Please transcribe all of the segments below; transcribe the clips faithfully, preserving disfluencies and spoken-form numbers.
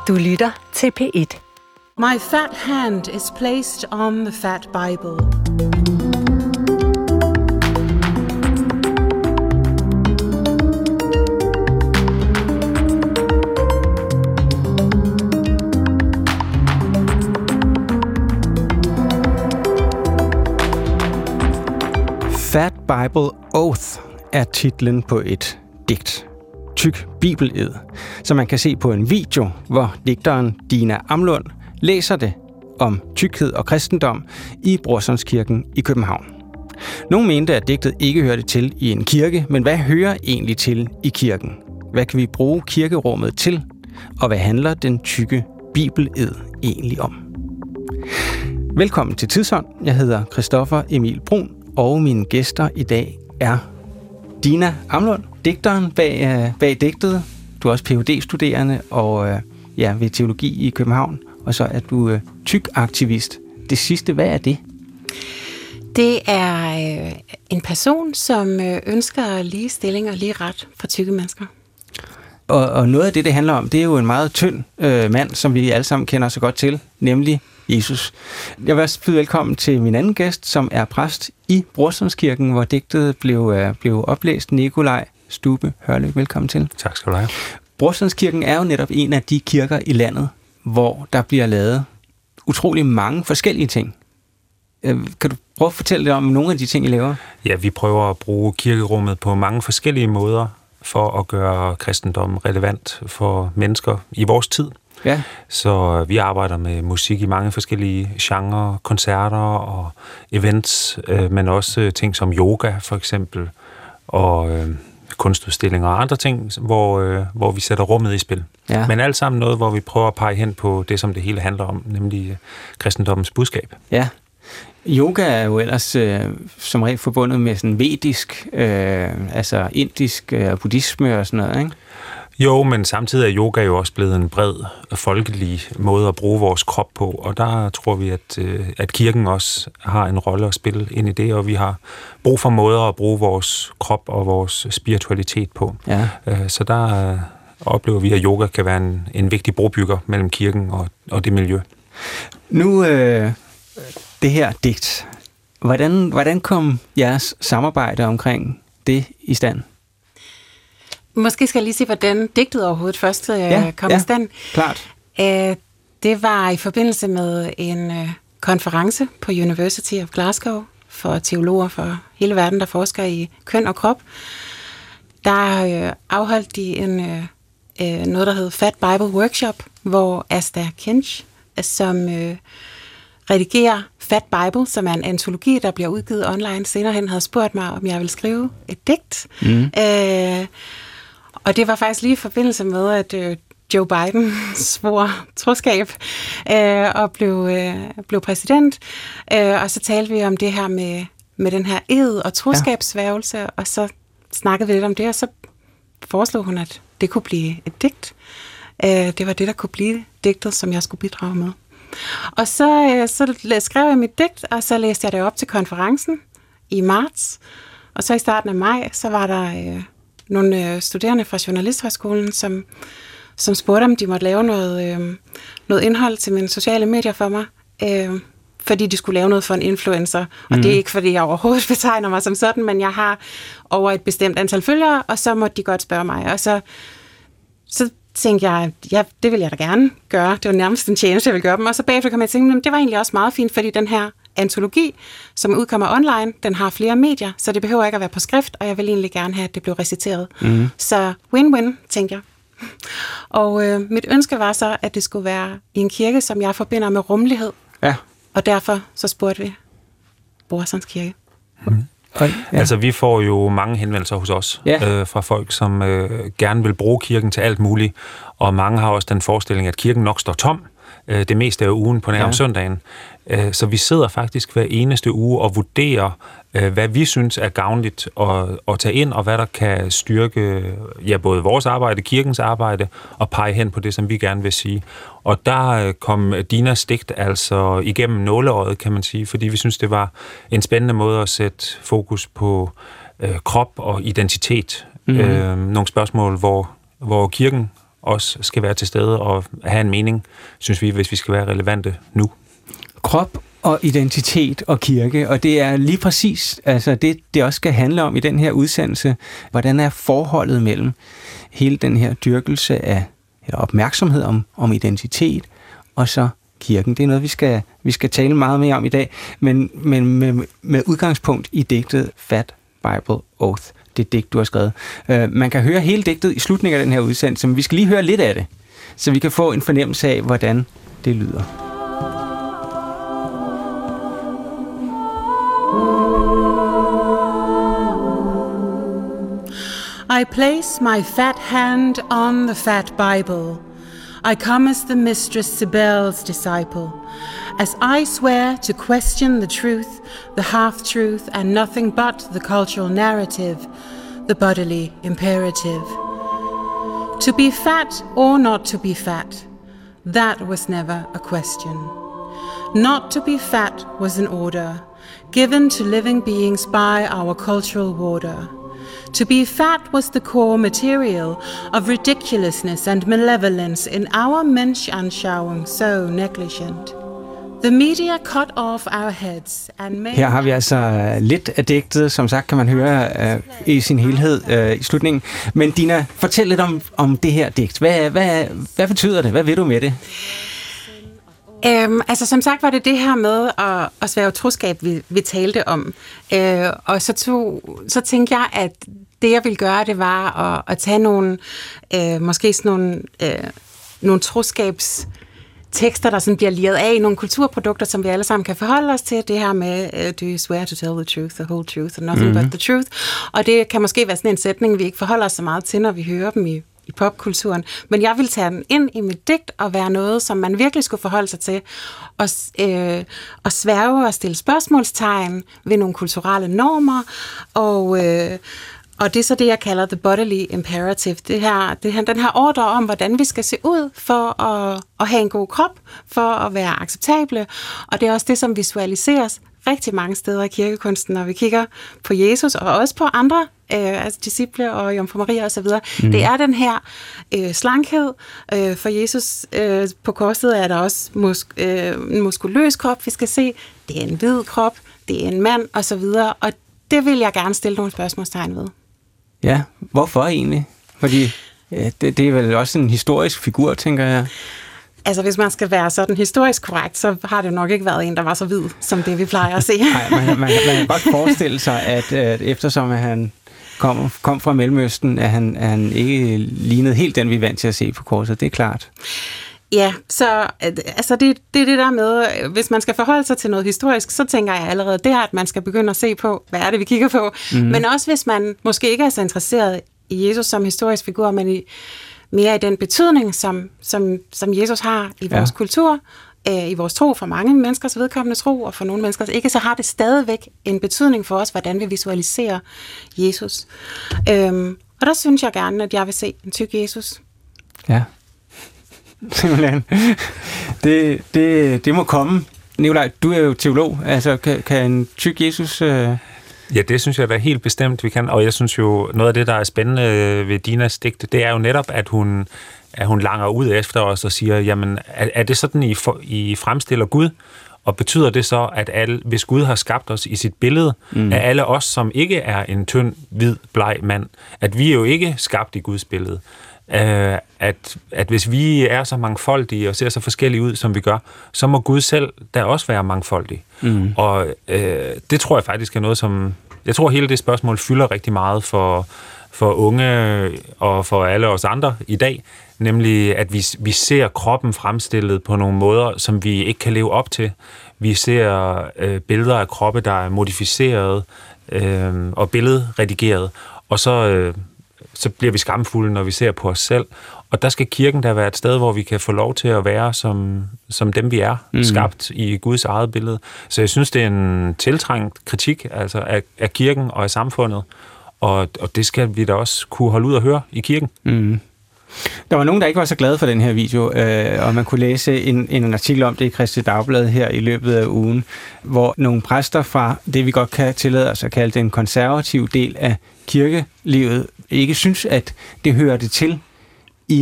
Du lytter til P et. My fat hand is placed on the fat Bible. Fat Bible Oath er titlen på et digt. Tyk bibeled, som man kan se på en video, hvor digteren Dina Amlund læser det om tykkhed og kristendom i Brorsonskirken i København. Nogle mente, at digtet ikke hørte til i en kirke, men hvad hører egentlig til i kirken? Hvad kan vi bruge kirkerummet til? Og hvad handler den tykke bibeled egentlig om? Velkommen til Tidsånd. Jeg hedder Christoffer Emil Brun, og mine gæster i dag er Dina Amlund, digteren bag, øh, bag digtet. Du er også P H D-studerende og øh, ja, ved teologi i København, og så er du øh, tyk-aktivist. Det sidste, hvad er det? Det er øh, en person, som øh, ønsker ligestilling og lige ret for tykke mennesker. Og, og noget af det, det handler om, det er jo en meget tynd øh, mand, som vi alle sammen kender så godt til, nemlig Jesus. Jeg vil også byde velkommen til min anden gæst, som er præst i Brorsonskirken, hvor digtet blev, øh, blev oplæst. Nikolaj Stube Hørløk, velkommen til. Tak skal du have. Brorsonskirken er jo netop en af de kirker i landet, hvor der bliver lavet utrolig mange forskellige ting. Kan du prøve at fortælle lidt om nogle af de ting, I laver? Ja, vi prøver at bruge kirkerummet på mange forskellige måder for at gøre kristendommen relevant for mennesker i vores tid. Ja. Så vi arbejder med musik i mange forskellige genrer, koncerter og events, øh, men også ting som yoga for eksempel, og øh, kunstudstillinger og andre ting, hvor, øh, hvor vi sætter rummet i spil. Ja. Men alt sammen noget, hvor vi prøver at pege hen på det, som det hele handler om, nemlig øh, kristendommens budskab. Ja. Yoga er jo ellers øh, som regel forbundet med sådan vedisk, øh, altså indisk øh, buddhisme og sådan noget, ikke? Jo, men samtidig er yoga jo også blevet en bred, folkelig måde at bruge vores krop på, og der tror vi, at, at kirken også har en rolle at spille ind i det, og vi har brug for måder at bruge vores krop og vores spiritualitet på. Ja. Så der oplever vi, at yoga kan være en, en vigtig brobygger mellem kirken og, og det miljø. Nu, øh, det her digt, hvordan, hvordan kom jeres samarbejde omkring det i stand? Måske skal jeg lige sige, hvordan digtet overhovedet først øh, ja, kom ja, i stand. Klart. Æh, det var i forbindelse med en øh, konference på University of Glasgow for teologer fra hele verden, der forsker i køn og krop. Der øh, afholdt de en, øh, øh, noget, der hed Fat Bible Workshop, hvor Asta Kinch, som øh, redigerer Fat Bible, som er en antologi, der bliver udgivet online senere hen, havde spurgt mig, om jeg ville skrive et digt. Mm. Æh, Og det var faktisk lige i forbindelse med, at øh, Joe Biden svor troskab øh, og blev, øh, blev præsident. Øh, og så talte vi om det her med, med den her ed og troskabsværgelse, ja. Og så snakkede vi lidt om det, og så foreslog hun, at det kunne blive et digt. Øh, det var det, der kunne blive digtet, som jeg skulle bidrage med. Og så, øh, så skrev jeg mit digt, og så læste jeg det op til konferencen i marts. Og så i starten af maj, så var der Øh, nogle studerende fra Journalisthøjskolen, som, som spurgte, om de måtte lave noget, øh, noget indhold til mine sociale medier for mig, øh, fordi de skulle lave noget for en influencer. Og mm-hmm. det er ikke, fordi jeg overhovedet betegner mig som sådan, men jeg har over et bestemt antal følgere, og så måtte de godt spørge mig. Og så, så tænkte jeg, ja, det vil jeg da gerne gøre. Det var nærmest en tjeneste, jeg ville gøre dem. Og så bagefter kom jeg tænke, men det var egentlig også meget fint, fordi den her antologi, som udkommer online, den har flere medier, så det behøver ikke at være på skrift, og jeg vil egentlig gerne have, at det blev reciteret. Mm. Så win-win, tænkte jeg. Og øh, mit ønske var så, at det skulle være i en kirke, som jeg forbinder med rummelighed. Ja. Og derfor så spurgte vi Brorsons Kirke. Mm. Ja. Altså, vi får jo mange henvendelser hos os ja. øh, fra folk, som øh, gerne vil bruge kirken til alt muligt, og mange har også den forestilling, at kirken nok står tom. Det meste af ugen på nær om ja. søndagen. Så vi sidder faktisk hver eneste uge og vurderer, hvad vi synes er gavnligt at, at tage ind, og hvad der kan styrke ja, både vores arbejde, kirkens arbejde, og pege hen på det, som vi gerne vil sige. Og der kom Dinas digt altså igennem nåleøjet, kan man sige, fordi vi synes, det var en spændende måde at sætte fokus på øh, krop og identitet. Mm-hmm. Øh, nogle spørgsmål, hvor, hvor kirken også skal være til stede og have en mening, synes vi, hvis vi skal være relevante nu. Krop og identitet og kirke, og det er lige præcis altså det, det også skal handle om i den her udsendelse. Hvordan er forholdet mellem hele den her dyrkelse af eller opmærksomhed om, om identitet og så kirken? Det er noget, vi skal, vi skal tale meget mere om i dag, men, men med, med udgangspunkt i digtet Fat Bible Oath, det digt, du har skrevet. Uh, man kan høre hele digtet i slutningen af den her udsendelse, men vi skal lige høre lidt af det, så vi kan få en fornemmelse af, hvordan det lyder. I place my fat hand on the fat Bible. I come as the Mistress Sibel's disciple, as I swear to question the truth, the half-truth, and nothing but the cultural narrative, the bodily imperative. To be fat or not to be fat, that was never a question. Not to be fat was an order, given to living beings by our cultural warder. To be fat was the core material of ridiculousness and malevolence in our Menschanschauung so negligent. The media cut off our heads and made... Her har vi altså lidt af digtet, som sagt kan man høre uh, i sin helhed uh, i slutningen. Men Dina, fortæl lidt om, om det her digt. Hvad, hvad, hvad betyder det? Hvad vil du med det? Øhm, altså som sagt var det det her med at, at svære troskab, vi, vi talte om. Øh, og så, tog, så tænkte jeg, at det jeg ville gøre, det var at, at tage nogle, øh, måske sådan nogle, øh, nogle troskabstekster, der sådan bliver liret af i nogle kulturprodukter, som vi alle sammen kan forholde os til. Det her med, uh, do you swear to tell the truth, the whole truth, and nothing mm-hmm. but the truth. Og det kan måske være sådan en sætning, vi ikke forholder os så meget til, når vi hører dem i i popkulturen, men jeg vil tage den ind i mit digt og være noget, som man virkelig skulle forholde sig til, og, øh, og sværge og stille spørgsmålstegn ved nogle kulturelle normer, og, øh, og det er så det, jeg kalder the bodily imperative, det her, det her, den her ordre om, hvordan vi skal se ud for at, at have en god krop, for at være acceptable, og det er også det, som visualiseres rigtig mange steder i kirkekunsten, når vi kigger på Jesus, og også på andre øh, altså disciple og Jomfru Maria og så videre. Mm. Det er den her øh, slankhed. Øh, for Jesus øh, på korset er der også musk, øh, en muskuløs krop, vi skal se. Det er en hvid krop, det er en mand og så videre, og det vil jeg gerne stille nogle spørgsmålstegn ved. Ja, hvorfor egentlig? Fordi ja, det, det er vel også en historisk figur, tænker jeg. Altså, hvis man skal være sådan historisk korrekt, så har det nok ikke været en, der var så hvid, som det, vi plejer at se. Nej, man, man, man kan godt forestille sig, at, at eftersom at han kom, kom fra Mellemøsten, at han, at han ikke lignede helt den, vi er vant til at se på korset. Det er klart. Ja, så altså det, det er det der med, hvis man skal forholde sig til noget historisk, så tænker jeg allerede der, at man skal begynde at se på, hvad er det, vi kigger på. Mm. Men også hvis man måske ikke er så interesseret i Jesus som historisk figur, men i mere i den betydning, som, som, som Jesus har i vores ja. kultur, øh, i vores tro, for mange menneskers vedkommende tro, og for nogle menneskers ikke, så har det stadigvæk en betydning for os, hvordan vi visualiserer Jesus. Øhm, og der synes jeg gerne, at jeg vil se en tyk Jesus. Ja, simpelthen. Det, det, det må komme. Nikolaj, du er jo teolog. Altså, kan, kan en tyk Jesus... Øh Ja, det synes jeg da helt bestemt, vi kan. Og jeg synes jo, noget af det, der er spændende ved Dinas digt, det er jo netop, at hun, at hun langer ud efter os og siger, jamen, er, er det sådan, I, for, I fremstiller Gud? Og betyder det så, at alle, hvis Gud har skabt os i sit billede, mm. af alle os, som ikke er en tynd, hvid, bleg mand, at vi er jo ikke skabt i Guds billede. Uh, at, at hvis vi er så mangfoldige og ser så forskellige ud, som vi gør, så må Gud selv da også være mangfoldig. Mm. Og uh, det tror jeg faktisk er noget, som... Jeg tror, hele det spørgsmål fylder rigtig meget for, for unge og for alle os andre i dag, nemlig at vi, vi ser kroppen fremstillet på nogle måder, som vi ikke kan leve op til. Vi ser uh, billeder af kroppe, der er modificeret uh, og billedredigeret, og så... Uh, så bliver vi skamfulde, når vi ser på os selv. Og der skal kirken da være et sted, hvor vi kan få lov til at være som, som dem, vi er, mm. skabt i Guds eget billede. Så jeg synes, det er en tiltrængt kritik altså af, af kirken og af samfundet. Og, og det skal vi da også kunne holde ud og høre i kirken. Mm. Der var nogen, der ikke var så glade for den her video, øh, og man kunne læse en, en artikel om det i Kristi Dagblad her i løbet af ugen, hvor nogle præster fra det, vi godt kan tillade os at kalde den konservative del af kirkelivet, ikke synes, at det hører det til i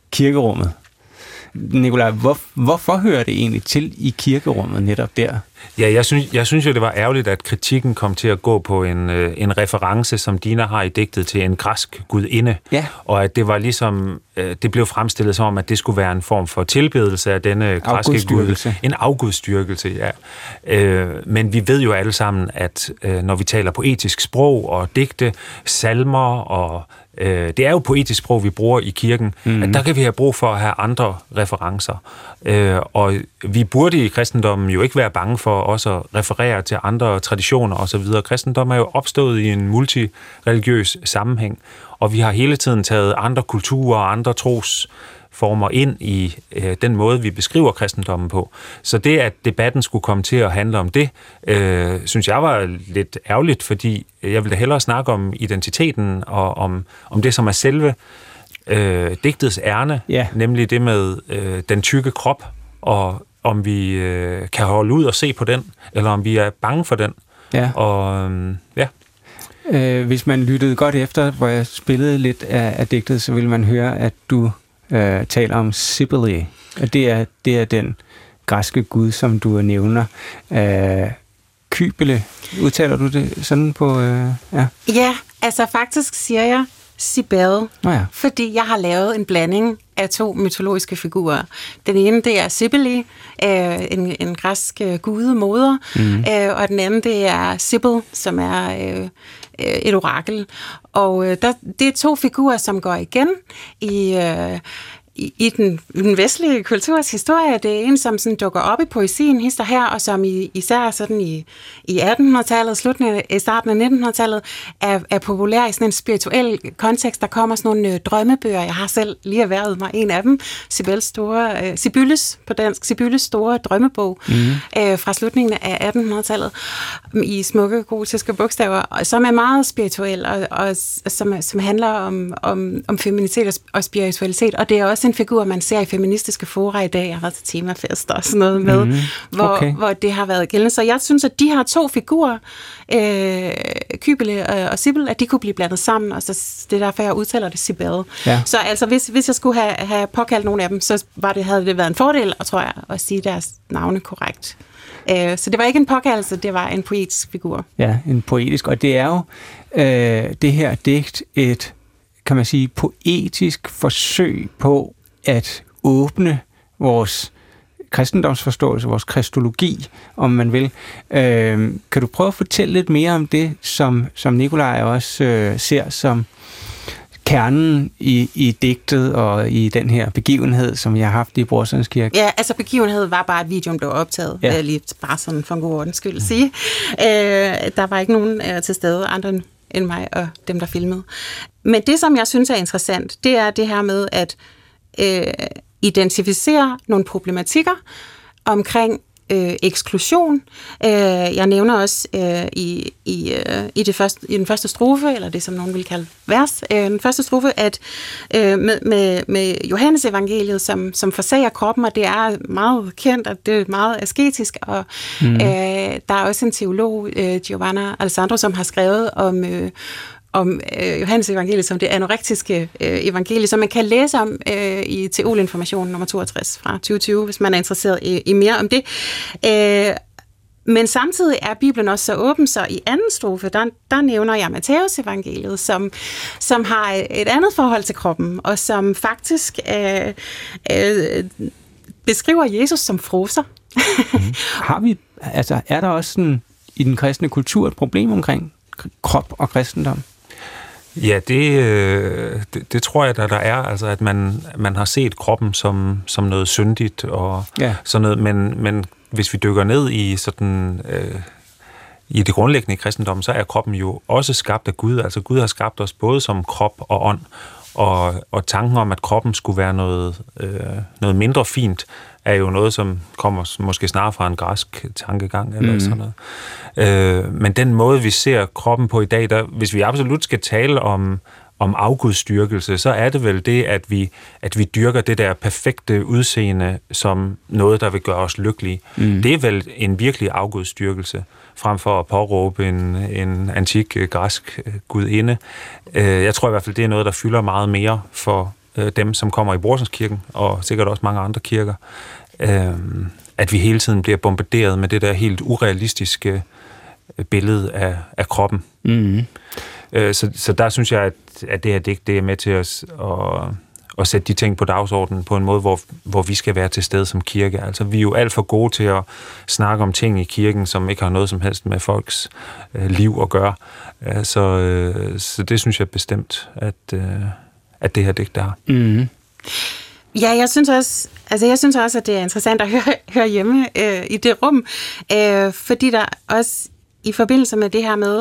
kirkerummet. Nikolaj, hvor, hvorfor hører det egentlig til i kirkerummet netop der? Ja, jeg synes, jeg synes jo, det var ærgerligt, at kritikken kom til at gå på en, en reference, som Dina har i digtet til en græsk gudinde, ja. Og at det var ligesom, det blev fremstillet som om, at det skulle være en form for tilbedelse af denne græske gud. En afgudstyrkelse, ja. Øh, men vi ved jo alle sammen, at øh, når vi taler poetisk sprog og digte, salmer og øh, det er jo poetisk sprog, vi bruger i kirken, mm-hmm. at der kan vi have brug for at have andre referencer. Øh, og vi burde i kristendommen jo ikke være bange for også at referere til andre traditioner osv. Kristendommen er jo opstået i en multireligiøs sammenhæng, og vi har hele tiden taget andre kulturer og andre trosformer ind i øh, den måde, vi beskriver kristendommen på. Så det, at debatten skulle komme til at handle om det, øh, synes jeg var lidt ærgerligt, fordi jeg ville hellere snakke om identiteten og om, om det, som er selve øh, digtets ærne, yeah. nemlig det med øh, den tykke krop, og om vi øh, kan holde ud og se på den, eller om vi er bange for den. Ja. Og øh, ja. Øh, hvis man lyttede godt efter, hvor jeg spillede lidt af, af digtet, så ville man høre, at du øh, taler om Cybele. Og det er, det er den græske gud, som du nævner. Øh, Kybele, udtaler du det sådan på... Øh, ja. ja, altså faktisk siger jeg Cybele, oh ja. fordi jeg har lavet en blanding af to mytologiske figurer. Den ene, det er Cybele, øh, en, en græsk øh, gudemoder, mm. øh, og den anden, det er Sibyl, som er øh, et orakel. Og øh, der, det er to figurer, som går igen i... Øh, I, i, den, i den vestlige kulturs historie. Det er en, som sådan dukker op i poesien hister her, og som i, især sådan i, i attenhundredetallet, slutningen i starten af nittenhundredetallet, er, er populær i sådan en spirituel kontekst. Der kommer sådan nogle øh, drømmebøger. Jeg har selv lige erhvervet mig en af dem. Sibylles store, øh, Sibylles på dansk, Sibylles store drømmebog mm-hmm. øh, fra slutningen af attenhundredetallet i smukke gotiske bogstaver, som er meget spirituel, og, og som, som handler om, om, om feminitet og, og spiritualitet. Og det er også en figur, man ser i feministiske fora i dag. Jeg har været til temafester og sådan noget med, mm-hmm. okay. hvor, hvor det har været gældende. Så jeg synes, at de her to figurer, øh, Kybele og, og Sibyl, at de kunne blive blandet sammen, og så det er derfor, jeg udtaler det Cybele. Ja. Så altså, hvis, hvis jeg skulle have, have påkaldt nogle af dem, så var det, havde det været en fordel, og tror jeg, at sige deres navne korrekt. Øh, så det var ikke en påkaldelse, det var en poetisk figur. Ja, en poetisk, og det er jo øh, det her digt et, kan man sige, poetisk forsøg på at åbne vores kristendomsforståelse, vores kristologi, om man vil. Øh, kan du prøve at fortælle lidt mere om det, som, som Nikolaj også øh, ser som kernen i, i digtet og i den her begivenhed, som jeg har haft i Brorsons Kirke? Ja, altså begivenheden var bare, at videoen blev optaget. Ja. Lige bare sådan for en god ordens skyld at sige. Øh, der var ikke nogen øh, til stede, andre end, end mig og dem, der filmede. Men det, som jeg synes er interessant, det er det her med at øh, identificere nogle problematikker omkring Øh, eksklusion. Øh, jeg nævner også øh, i, i, øh, i, det første, i den første strofe, eller det som nogen vil kalde vers, øh, den første strofe, at øh, med, med, med Johannes evangeliet, som, som forsager kroppen, og det er meget kendt, og det er meget asketisk, og mm. øh, der er også en teolog, øh, Giovanna Alessandro, som har skrevet om øh, om øh, Johannes evangeliet som det anorektiske øh, evangelie, som man kan læse om øh, i Teolinformation nummer toogtres fra tyve tyve, hvis man er interesseret i, i mere om det. Øh, men samtidig er Bibelen også så åben, så i anden strofe, der, der nævner jeg Matthæus evangeliet, som, som har et andet forhold til kroppen, og som faktisk øh, øh, beskriver Jesus som froser. mm. Har vi, altså er der også sådan, i den kristne kultur et problem omkring krop og kristendom? Ja, det, det, det tror jeg, der, der er. Altså, at man, man har set kroppen som, som noget syndigt og ja. sådan noget, men, men hvis vi dykker ned i sådan øh, i det grundlæggende i kristendommen, så er kroppen jo også skabt af Gud. Altså Gud har skabt os både som krop og ånd, og, og tanken om, at kroppen skulle være noget, øh, noget mindre fint, er jo noget, som kommer måske snarere fra en græsk tankegang eller mm. sådan noget. Øh, men den måde, vi ser kroppen på i dag, der, hvis vi absolut skal tale om, om afgudstyrkelse, så er det vel det, at vi, at vi dyrker det der perfekte udseende som noget, der vil gøre os lykkelige. Mm. Det er vel en virkelig afgudstyrkelse, frem for at påråbe en, en antik græsk gudinde. Jeg tror i hvert fald, det er noget, der fylder meget mere for øh, dem, som kommer i Brorsonskirken, og sikkert også mange andre kirker, øh, at vi hele tiden bliver bombarderet med det der helt urealistiske billede af, af kroppen. Mm-hmm. Øh, så, så der synes jeg, at, at det her digt, det er med til at, at, at sætte de ting på dagsordenen på en måde, hvor, hvor vi skal være til stede som kirke. Altså, vi er jo alt for gode til at snakke om ting i kirken, som ikke har noget som helst med folks øh, liv at gøre. Øh, så, øh, så det synes jeg bestemt, at, øh, at det her digt, der har. Mm-hmm. Ja, jeg synes også, altså jeg synes også, at det er interessant at høre, høre hjemme øh, i det rum, øh, fordi der også i forbindelse med det her med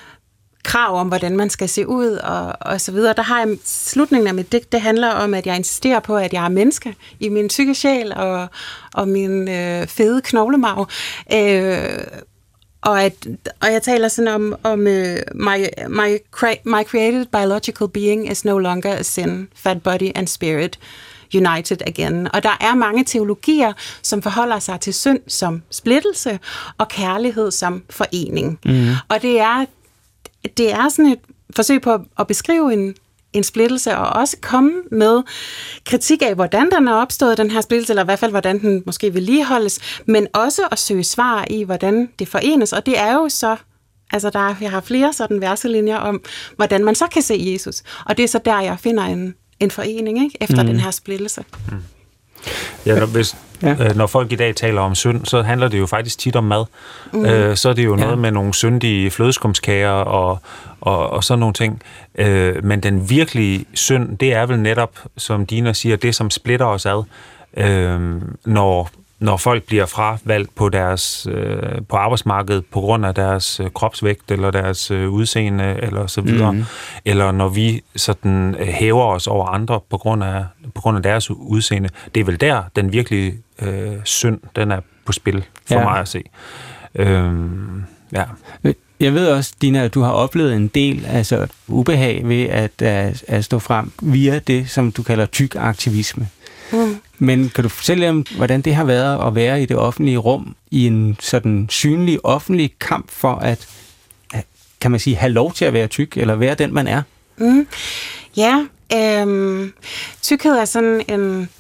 krav om, hvordan man skal se ud og, og så videre, der har jeg slutningen af mit digt, det handler om, at jeg insisterer på, at jeg er menneske i min tykke sjæl og, og min øh, fede knoglemarv. Øh, og, at, og jeg taler sådan om, om uh, my, my, my created biological being is no longer a sin, fat body and spirit united again. Og der er mange teologier, som forholder sig til synd som splittelse og kærlighed som forening. Mm. Og det er, det er sådan et forsøg på at beskrive en, en splittelse, og også komme med kritik af, hvordan den er opstået, den her splittelse, eller i hvert fald, hvordan den måske vedligeholdes, men også at søge svar i, hvordan det forenes. Og det er jo så, altså der, jeg har flere sådan verselinjer om, hvordan man så kan se Jesus. Og det er så der, jeg finder en en forening, ikke? Efter mm. den her splittelse. Mm. Ja, når, hvis, ja. øh, når folk i dag taler om synd, så handler det jo faktisk tit om mad. Mm. Øh, så er det jo ja. noget med nogle syndige flødeskumskager og, og, og sådan nogle ting. Øh, men den virkelige synd, det er vel netop, som Dina siger, det som splitter os ad, øh, når når folk bliver fravalgt på deres øh, på arbejdsmarkedet på grund af deres øh, kropsvægt eller deres øh, udseende eller så videre, mm. eller når vi sådan øh, hæver os over andre på grund af på grund af deres udseende, det er vel der den virkelige øh, synd, den er på spil for ja. mig at se. Øhm, ja. Jeg ved også, Dina, at du har oplevet en del altså ubehag ved at, at, at stå frem via det, som du kalder tyk aktivisme. Mm. Men kan du fortælle om, hvordan det har været at være i det offentlige rum i en sådan synlig offentlig kamp for at, kan man sige, have lov til at være tyk, eller være den, man er? Mm. Ja, øhm, tykkhed er sådan en,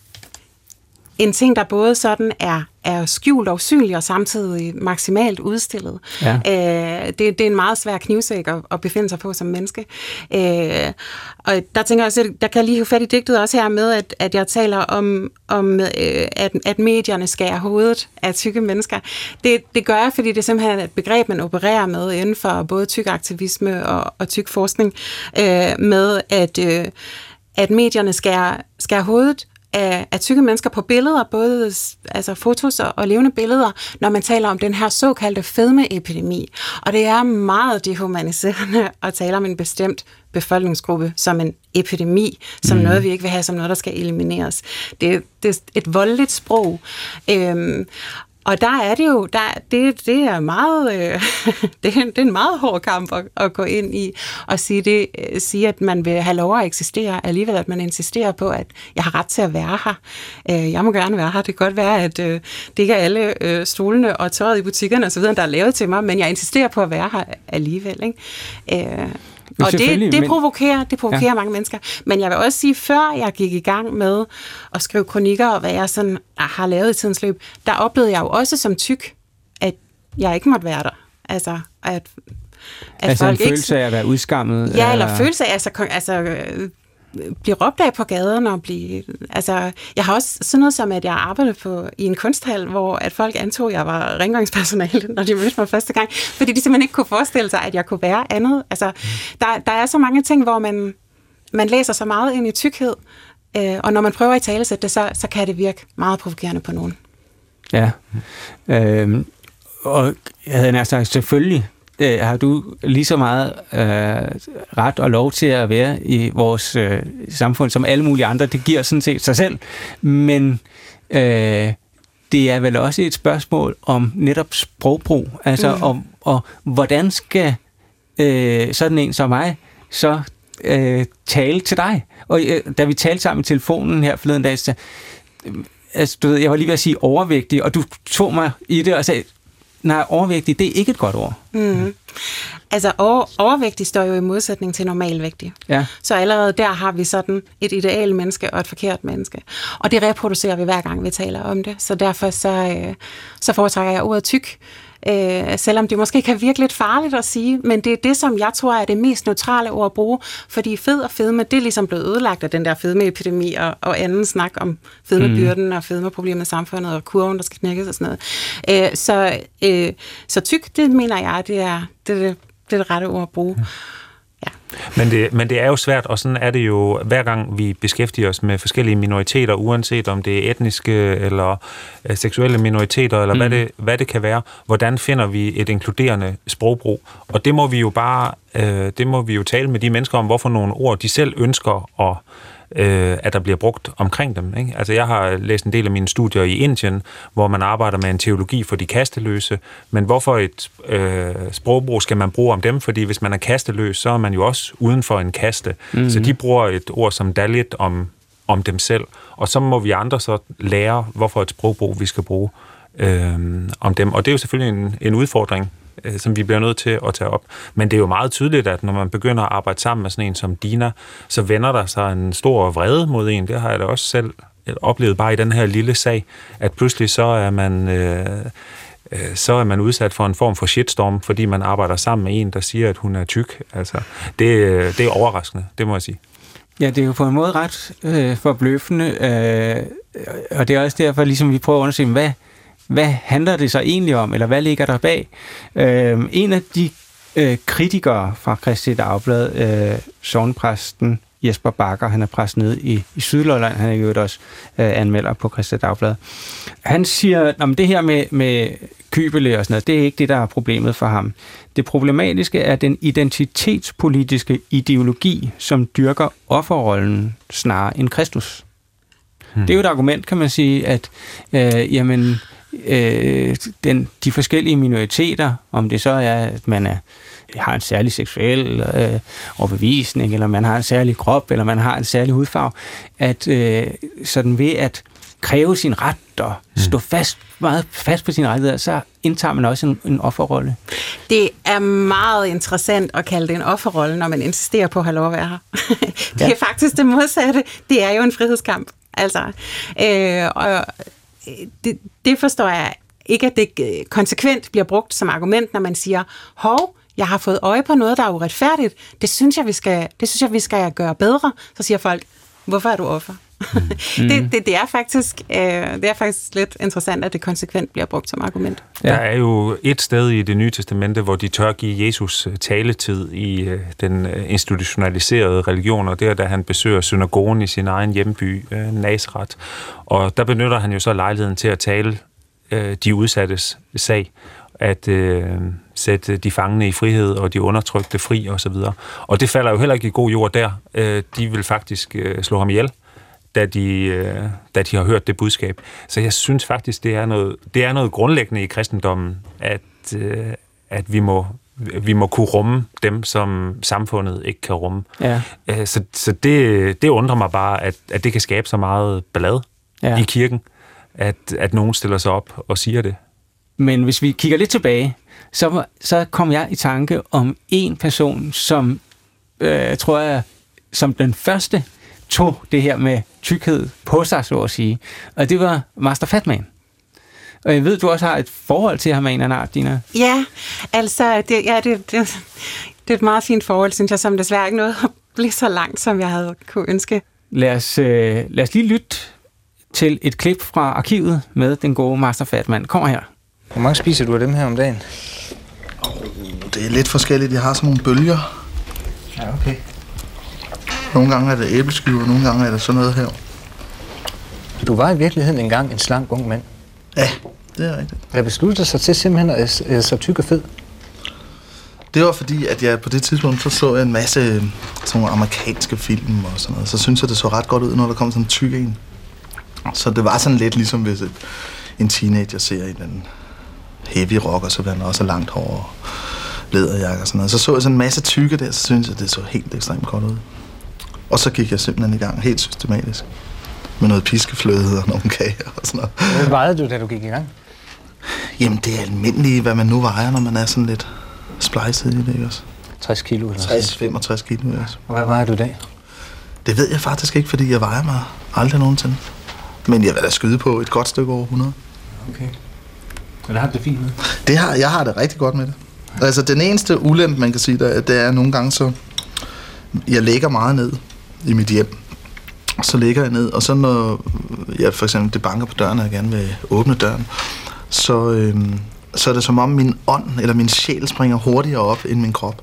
en ting, der både sådan er, er skjult og usynlig og samtidig maksimalt udstillet. Ja. Øh, det, det er en meget svær knivsæk at, at befinde sig på som menneske. Øh, og der tænker jeg også, der kan jeg lige have fat i digtet også her med, at, at jeg taler om, om øh, at, at medierne skærer hovedet af tykke mennesker. Det, det gør jeg, fordi det er simpelthen et begreb, man opererer med inden for både tyk aktivisme og, og tyk forskning, øh, med at, øh, at medierne skærer, skærer hovedet af, af tykke mennesker på billeder, både altså fotos og, og levende billeder, når man taler om den her såkaldte fedmeepidemi. Og det er meget dehumaniserende at tale om en bestemt befolkningsgruppe som en epidemi, som mm. noget, vi ikke vil have, som noget, der skal elimineres. Det, det er et voldeligt sprog. Øhm, Og der er det jo, der, det, det er meget, øh, det, er, det er en meget hård kamp at, at gå ind i og sige, det, sige, at man vil have lov at eksistere, alligevel at man insisterer på, at jeg har ret til at være her. Øh, jeg må gerne være her. Det kan godt være, at øh, det ikke er alle øh, stolene og tøjet i butikkerne osv., der er lavet til mig, men jeg insisterer på at være her alligevel. Ikke? Øh, Og det, det provokerer, det provokerer ja. mange mennesker. Men jeg vil også sige, før jeg gik i gang med at skrive kronikker, og hvad jeg sådan har lavet i tidens løb, der oplevede jeg jo også som tyk, at jeg ikke måtte være der. Altså, at, at altså folk en følelse ikke, af at være udskammet? Ja, eller, eller følelse af, altså, altså blive råbt af på gaden og blive... Altså, jeg har også sådan noget som, at jeg arbejdede på, i en kunsthal, hvor at folk antog, at jeg var rengøringspersonale, når de mødte mig første gang, fordi de simpelthen ikke kunne forestille sig, at jeg kunne være andet. Altså, der, der er så mange ting, hvor man, man læser så meget ind i tykkhed, øh, og når man prøver at italesætte det, så, så kan det virke meget provokerende på nogen. Ja, øhm, og jeg havde nær sagt, selvfølgelig Øh, har du lige så meget øh, ret og lov til at være i vores øh, samfund som alle mulige andre. Det giver sådan set sig selv. Men øh, det er vel også et spørgsmål om netop sprogbrug. Altså, mm. om, og hvordan skal øh, sådan en som mig så øh, tale til dig? Og øh, da vi talte sammen i telefonen her forleden dag, så, øh, altså, du ved, jeg var lige ved at sige overvægtig, og du tog mig i det og sagde, nej, overvægtig, det er ikke et godt ord. Mm. Altså, over, overvægtig står jo i modsætning til normalvægtig. Ja. Så allerede der har vi sådan et ideal menneske og et forkert menneske. Og det reproducerer vi hver gang, vi taler om det. Så derfor så, øh, så foretrækker jeg ordet tyk. Øh, selvom det måske kan virke lidt farligt at sige, men det er det, som jeg tror er det mest neutrale ord at bruge, fordi fed og fedme, det er ligesom blevet ødelagt af den der fedmeepidemi og, og anden snak om fedmebyrden mm. og fedmeproblemer i samfundet og kurven, der skal knækkes og sådan noget. Øh, så, øh, så tyk, det mener jeg, det er det, det, det, er det rette ord at bruge. Mm. Ja. Men, det, men det er jo svært, og sådan er det jo, hver gang vi beskæftiger os med forskellige minoriteter, uanset om det er etniske eller øh, seksuelle minoriteter, eller mm. hvad, det, hvad det kan være, hvordan finder vi et inkluderende sprogbrug? Og det må vi jo bare, øh, det må vi jo tale med de mennesker om, hvorfor nogle ord de selv ønsker at øh, at der bliver brugt omkring dem. Ikke? Altså, jeg har læst en del af mine studier i Indien, hvor man arbejder med en teologi for de kasteløse, men hvorfor et øh, sprogbrug skal man bruge om dem? Fordi hvis man er kasteløs, så er man jo også uden for en kaste. Mm-hmm. Så de bruger et ord som dalit om, om dem selv, og så må vi andre så lære, hvorfor et sprogbrug vi skal bruge øh, om dem. Og det er jo selvfølgelig en, en udfordring, som vi bliver nødt til at tage op. Men det er jo meget tydeligt, at når man begynder at arbejde sammen med sådan en som Dina, så vender der sig en stor vrede mod en. Det har jeg da også selv oplevet bare i den her lille sag, at pludselig så er man, øh, så er man udsat for en form for shitstorm, fordi man arbejder sammen med en, der siger, at hun er tyk. Altså, det, det er overraskende, det må jeg sige. Ja, det er jo på en måde ret øh, forbløffende, øh, og det er også derfor, ligesom vi prøver at undersøge, hvad Hvad handler det så egentlig om, eller hvad ligger der bag? Øh, en af de øh, kritikere fra Kristi Dagblad, øh, sognepræsten Jesper Bakker, han er præst nede i, i Sydlolland, han er jo også øh, anmelder på Kristi Dagblad. Han siger, at det her med, med kybele og sådan noget, det er ikke det, der er problemet for ham. Det problematiske er den identitetspolitiske ideologi, som dyrker offerrollen snarere end Kristus. Hmm. Det er jo et argument, kan man sige, at øh, jamen, øh, den, de forskellige minoriteter, om det så er, at man er, har en særlig seksuel øh, overbevisning, eller man har en særlig krop, eller man har en særlig hudfarve, at øh, sådan ved at kræve sin ret og stå fast, meget fast på sine rettigheder, så indtager man også en, en offerrolle. Det er meget interessant at kalde det en offerrolle, når man insisterer på at have lov at være her. Det ja. er faktisk det modsatte. Det er jo en frihedskamp. Altså, øh, og det, det forstår jeg ikke, at det konsekvent bliver brugt som argument, når man siger, hov, jeg har fået øje på noget, der er uretfærdigt. Det synes jeg, vi skal, det synes jeg, vi skal gøre bedre. Så siger folk, hvorfor er du offer? Mm. det, det, det, er faktisk, øh, det er faktisk lidt interessant, at det konsekvent bliver brugt som argument. Ja. Der er jo et sted i Det Nye Testamente, hvor de tør give Jesus taletid i øh, den institutionaliserede religion, og det er, da han besøger synagogen i sin egen hjemby, øh, Nazaret. Og der benytter han jo så lejligheden til at tale øh, de udsattes sag, at øh, sætte de fangene i frihed, og de undertrykte fri, og så videre. Og det falder jo heller ikke i god jord der. Øh, de vil faktisk øh, slå ham ihjel, da de, øh, da de har hørt det budskab. Så jeg synes faktisk, det er noget, det er noget grundlæggende i kristendommen, at, øh, at vi må vi må kunne rumme dem, som samfundet ikke kan rumme. Ja. Øh, så så det, det undrer mig bare, at, at det kan skabe så meget ballade ja. i kirken, at, at nogen stiller sig op og siger det. Men hvis vi kigger lidt tilbage, så, så kom jeg i tanke om en person, som øh, tror jeg, som den første tog det her med tykkhed på sig, så at sige. Og det var Master Fatman. Og jeg ved, du også har et forhold til ham af en eller anden art, Dina. Ja, altså, det, ja, det, det, det er et meget fint forhold, synes jeg, som desværre ikke nåede at blive så langt, som jeg havde kunne ønske. Lad os, øh, lad os lige lytte til et klip fra arkivet med den gode Master Fatman. Kommer her. Hvor mange spiser du af dem her om dagen? Oh, det er lidt forskelligt. Jeg har sådan nogle bølger. Ja, okay. Nogle gange er det æbleskiver, nogle gange er det sådan noget her. Du var i virkeligheden engang en slank ung mand. Ja, det er rigtigt. Jeg besluttede sig til simpelthen at være så tyk og fed. Det var fordi, at jeg på det tidspunkt så, så jeg en masse sådan nogle amerikanske film og sådan noget. Så synes jeg, det så ret godt ud, når der kom sådan en tyk en. Så det var sådan lidt ligesom hvis et, en teenager ser en den heavy rock, og så bliver han også langt hår og læderjakke og sådan noget. Så så jeg sådan en masse tykke der, så synes jeg, det så helt ekstremt godt ud. Og så gik jeg simpelthen i gang helt systematisk. Med noget piskefløde og nogle kager og sådan noget. Hvad vejede du, da du gik i gang? Jamen, det er almindeligt, hvad man nu vejer, når man er sådan lidt splejset i det, ikke også? tres kilo eller tres til femogtres kilo, ikke også? Og hvad vejer du i dag? Det ved jeg faktisk ikke, fordi jeg vejer mig aldrig nogensinde. Men jeg vil da skyde på et godt stykke over hundrede. Okay. Men det har det fint med? Det har, jeg har det rigtig godt med det. Altså, den eneste ulempe, man kan sige, der, det er nogle gange så... Jeg lægger meget ned i mit hjem. Så ligger jeg ned, og så når jeg for eksempel det banker på døren, og jeg gerne vil åbne døren, så, øhm, så er det som om min ånd eller min sjæl springer hurtigere op end min krop.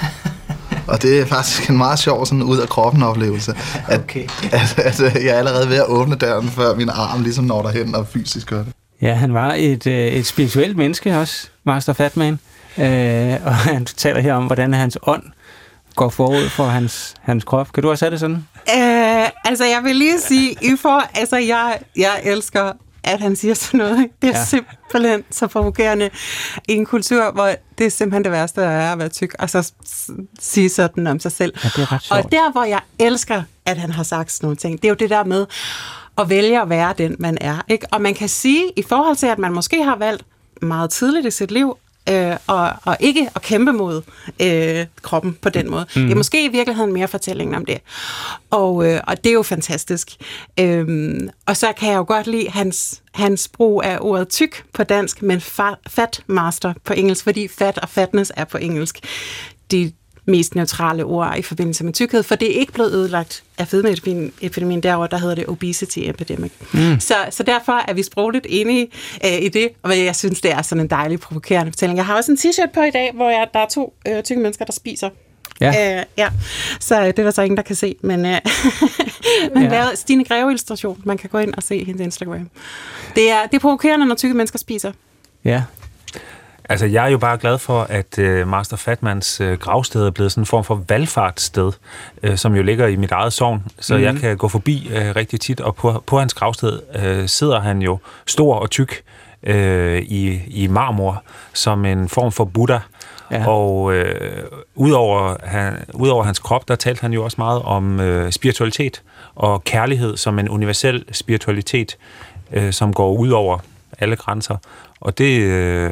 Og det er faktisk en meget sjov sådan ud af kroppen oplevelse, at, okay. at, at, at jeg er allerede ved at åbne døren, før min arm ligesom når derhen og fysisk gør det. Ja, han var et, et spirituelt menneske også, Master Fatman, øh, og han taler her om, hvordan hans ånd går forud for hans, hans krop. Kan du også have det sådan? Øh, altså, jeg vil lige sige, I får, altså, jeg, jeg elsker, at han siger sådan noget. Det er ja. simpelthen så provokerende i en kultur, hvor det er simpelthen det værste, der er at være tyk, og så sige sådan om sig selv. Ja, det er ret sjovt. Og der, hvor jeg elsker, at han har sagt sådan nogle ting, det er jo det der med at vælge at være den, man er. Ikke? Og man kan sige, i forhold til, at man måske har valgt meget tidligt i sit liv, Øh, og, og ikke at kæmpe mod øh, kroppen på den måde. Mm. Det er måske i virkeligheden mere fortællingen om det. Og, øh, og det er jo fantastisk. Øhm, og så kan jeg jo godt lide hans, hans brug af ordet tyk på dansk, men fa- fat master på engelsk, fordi fat og fatness er på engelsk de mest neutrale ord i forbindelse med tykkhed, for det er ikke blevet ødelagt af fedmeepidemien derovre, der hedder det obesity epidemic. Mm. Så, så derfor er vi sprogligt enige øh, i det, og jeg synes, det er sådan en dejlig provokerende fortælling. Jeg har også en t-shirt på i dag, hvor jeg, der er to øh, tykke mennesker, der spiser. Ja. Øh, ja. Så det er der så ingen, der kan se, men øh, man ja. lavede Stine Greve-illustration. Man kan gå ind og se hendes Instagram. Det er, det er provokerende, når tykke mennesker spiser. Ja. Altså, jeg er jo bare glad for, at øh, Master Fatmans øh, gravsted er blevet sådan en form for valgfartssted, øh, som jo ligger i mit eget sogn, så mm-hmm. jeg kan gå forbi øh, rigtig tit, og på, på hans gravsted øh, sidder han jo stor og tyk øh, i, i marmor, som en form for Buddha. Ja. Og øh, udover, han, udover hans krop, der talte han jo også meget om øh, spiritualitet og kærlighed som en universel spiritualitet, øh, som går ud over alle grænser. Og det... Øh,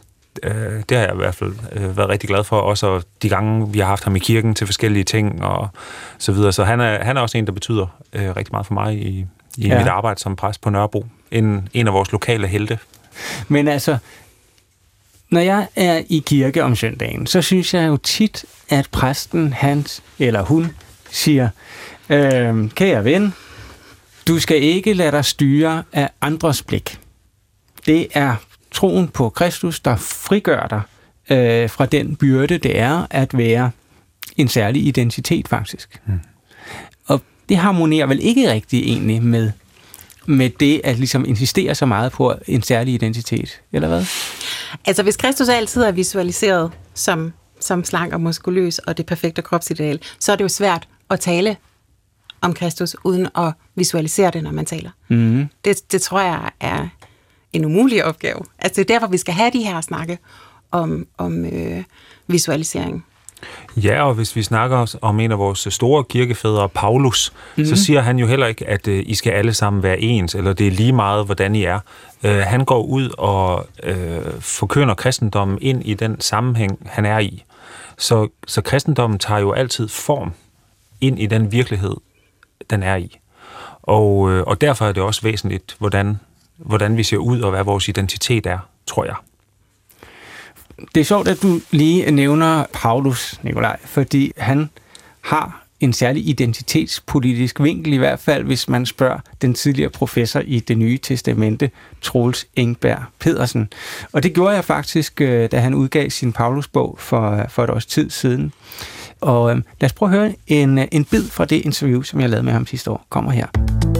Det har jeg i hvert fald øh, været rigtig glad for, også de gange, vi har haft ham i kirken til forskellige ting og så videre. Så han er, han er også en, der betyder øh, rigtig meget for mig i, i ja. mit arbejde som præst på Nørrebro. En, en af vores lokale helte. Men altså, når jeg er i kirke om søndagen, så synes jeg jo tit, at præsten, hans eller hun, siger, øh, kære ven, du skal ikke lade dig styre af andres blik. Det er troen på Kristus, der frigør dig øh, fra den byrde, det er at være en særlig identitet, faktisk. Mm. Og det harmonerer vel ikke rigtig egentlig med, med det, at ligesom insistere så meget på en særlig identitet, eller hvad? Altså, hvis Kristus altid er visualiseret som, som slank og muskuløs og det perfekte kropsideal, så er det jo svært at tale om Kristus, uden at visualisere det, når man taler. Mm. Det, det tror jeg er en umulig opgave. Altså, det er derfor, vi skal have de her snakke om, om øh, visualisering. Ja, og hvis vi snakker om en af vores store kirkefædre, Paulus, mm-hmm. så siger han jo heller ikke, at øh, I skal alle sammen være ens, eller det er lige meget, hvordan I er. Øh, han går ud og øh, forkynder kristendommen ind i den sammenhæng, han er i. Så, så kristendommen tager jo altid form ind i den virkelighed, den er i. Og, øh, og derfor er det også væsentligt, hvordan hvordan vi ser ud og hvad vores identitet er, tror jeg. Det er sjovt, at du lige nævner Paulus, Nikolaj, fordi han har en særlig identitetspolitisk vinkel, i hvert fald hvis man spørger den tidligere professor i Det Nye Testamente, Troels Engberg Pedersen. Og det gjorde jeg faktisk, da han udgav sin Paulus-bog for, for et års tid siden. Og lad os prøve at høre en, en bid fra det interview, som jeg lavede med ham sidste år. Kommer her.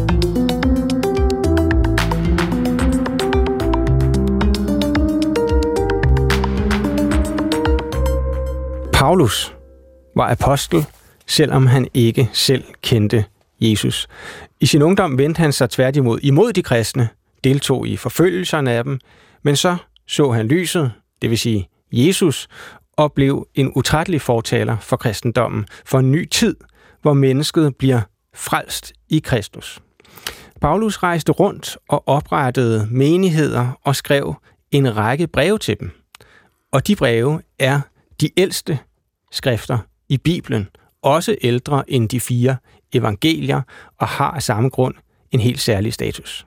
Paulus var apostel, selvom han ikke selv kendte Jesus. I sin ungdom vendte han sig tværtimod imod de kristne, deltog i forfølgelserne af dem, men så så han lyset, det vil sige Jesus, og blev en utrættelig fortaler for kristendommen, for en ny tid, hvor mennesket bliver frelst i Kristus. Paulus rejste rundt og oprettede menigheder og skrev en række breve til dem. Og de breve er de ældste skrifter i Bibelen, også ældre end de fire evangelier, og har af samme grund en helt særlig status.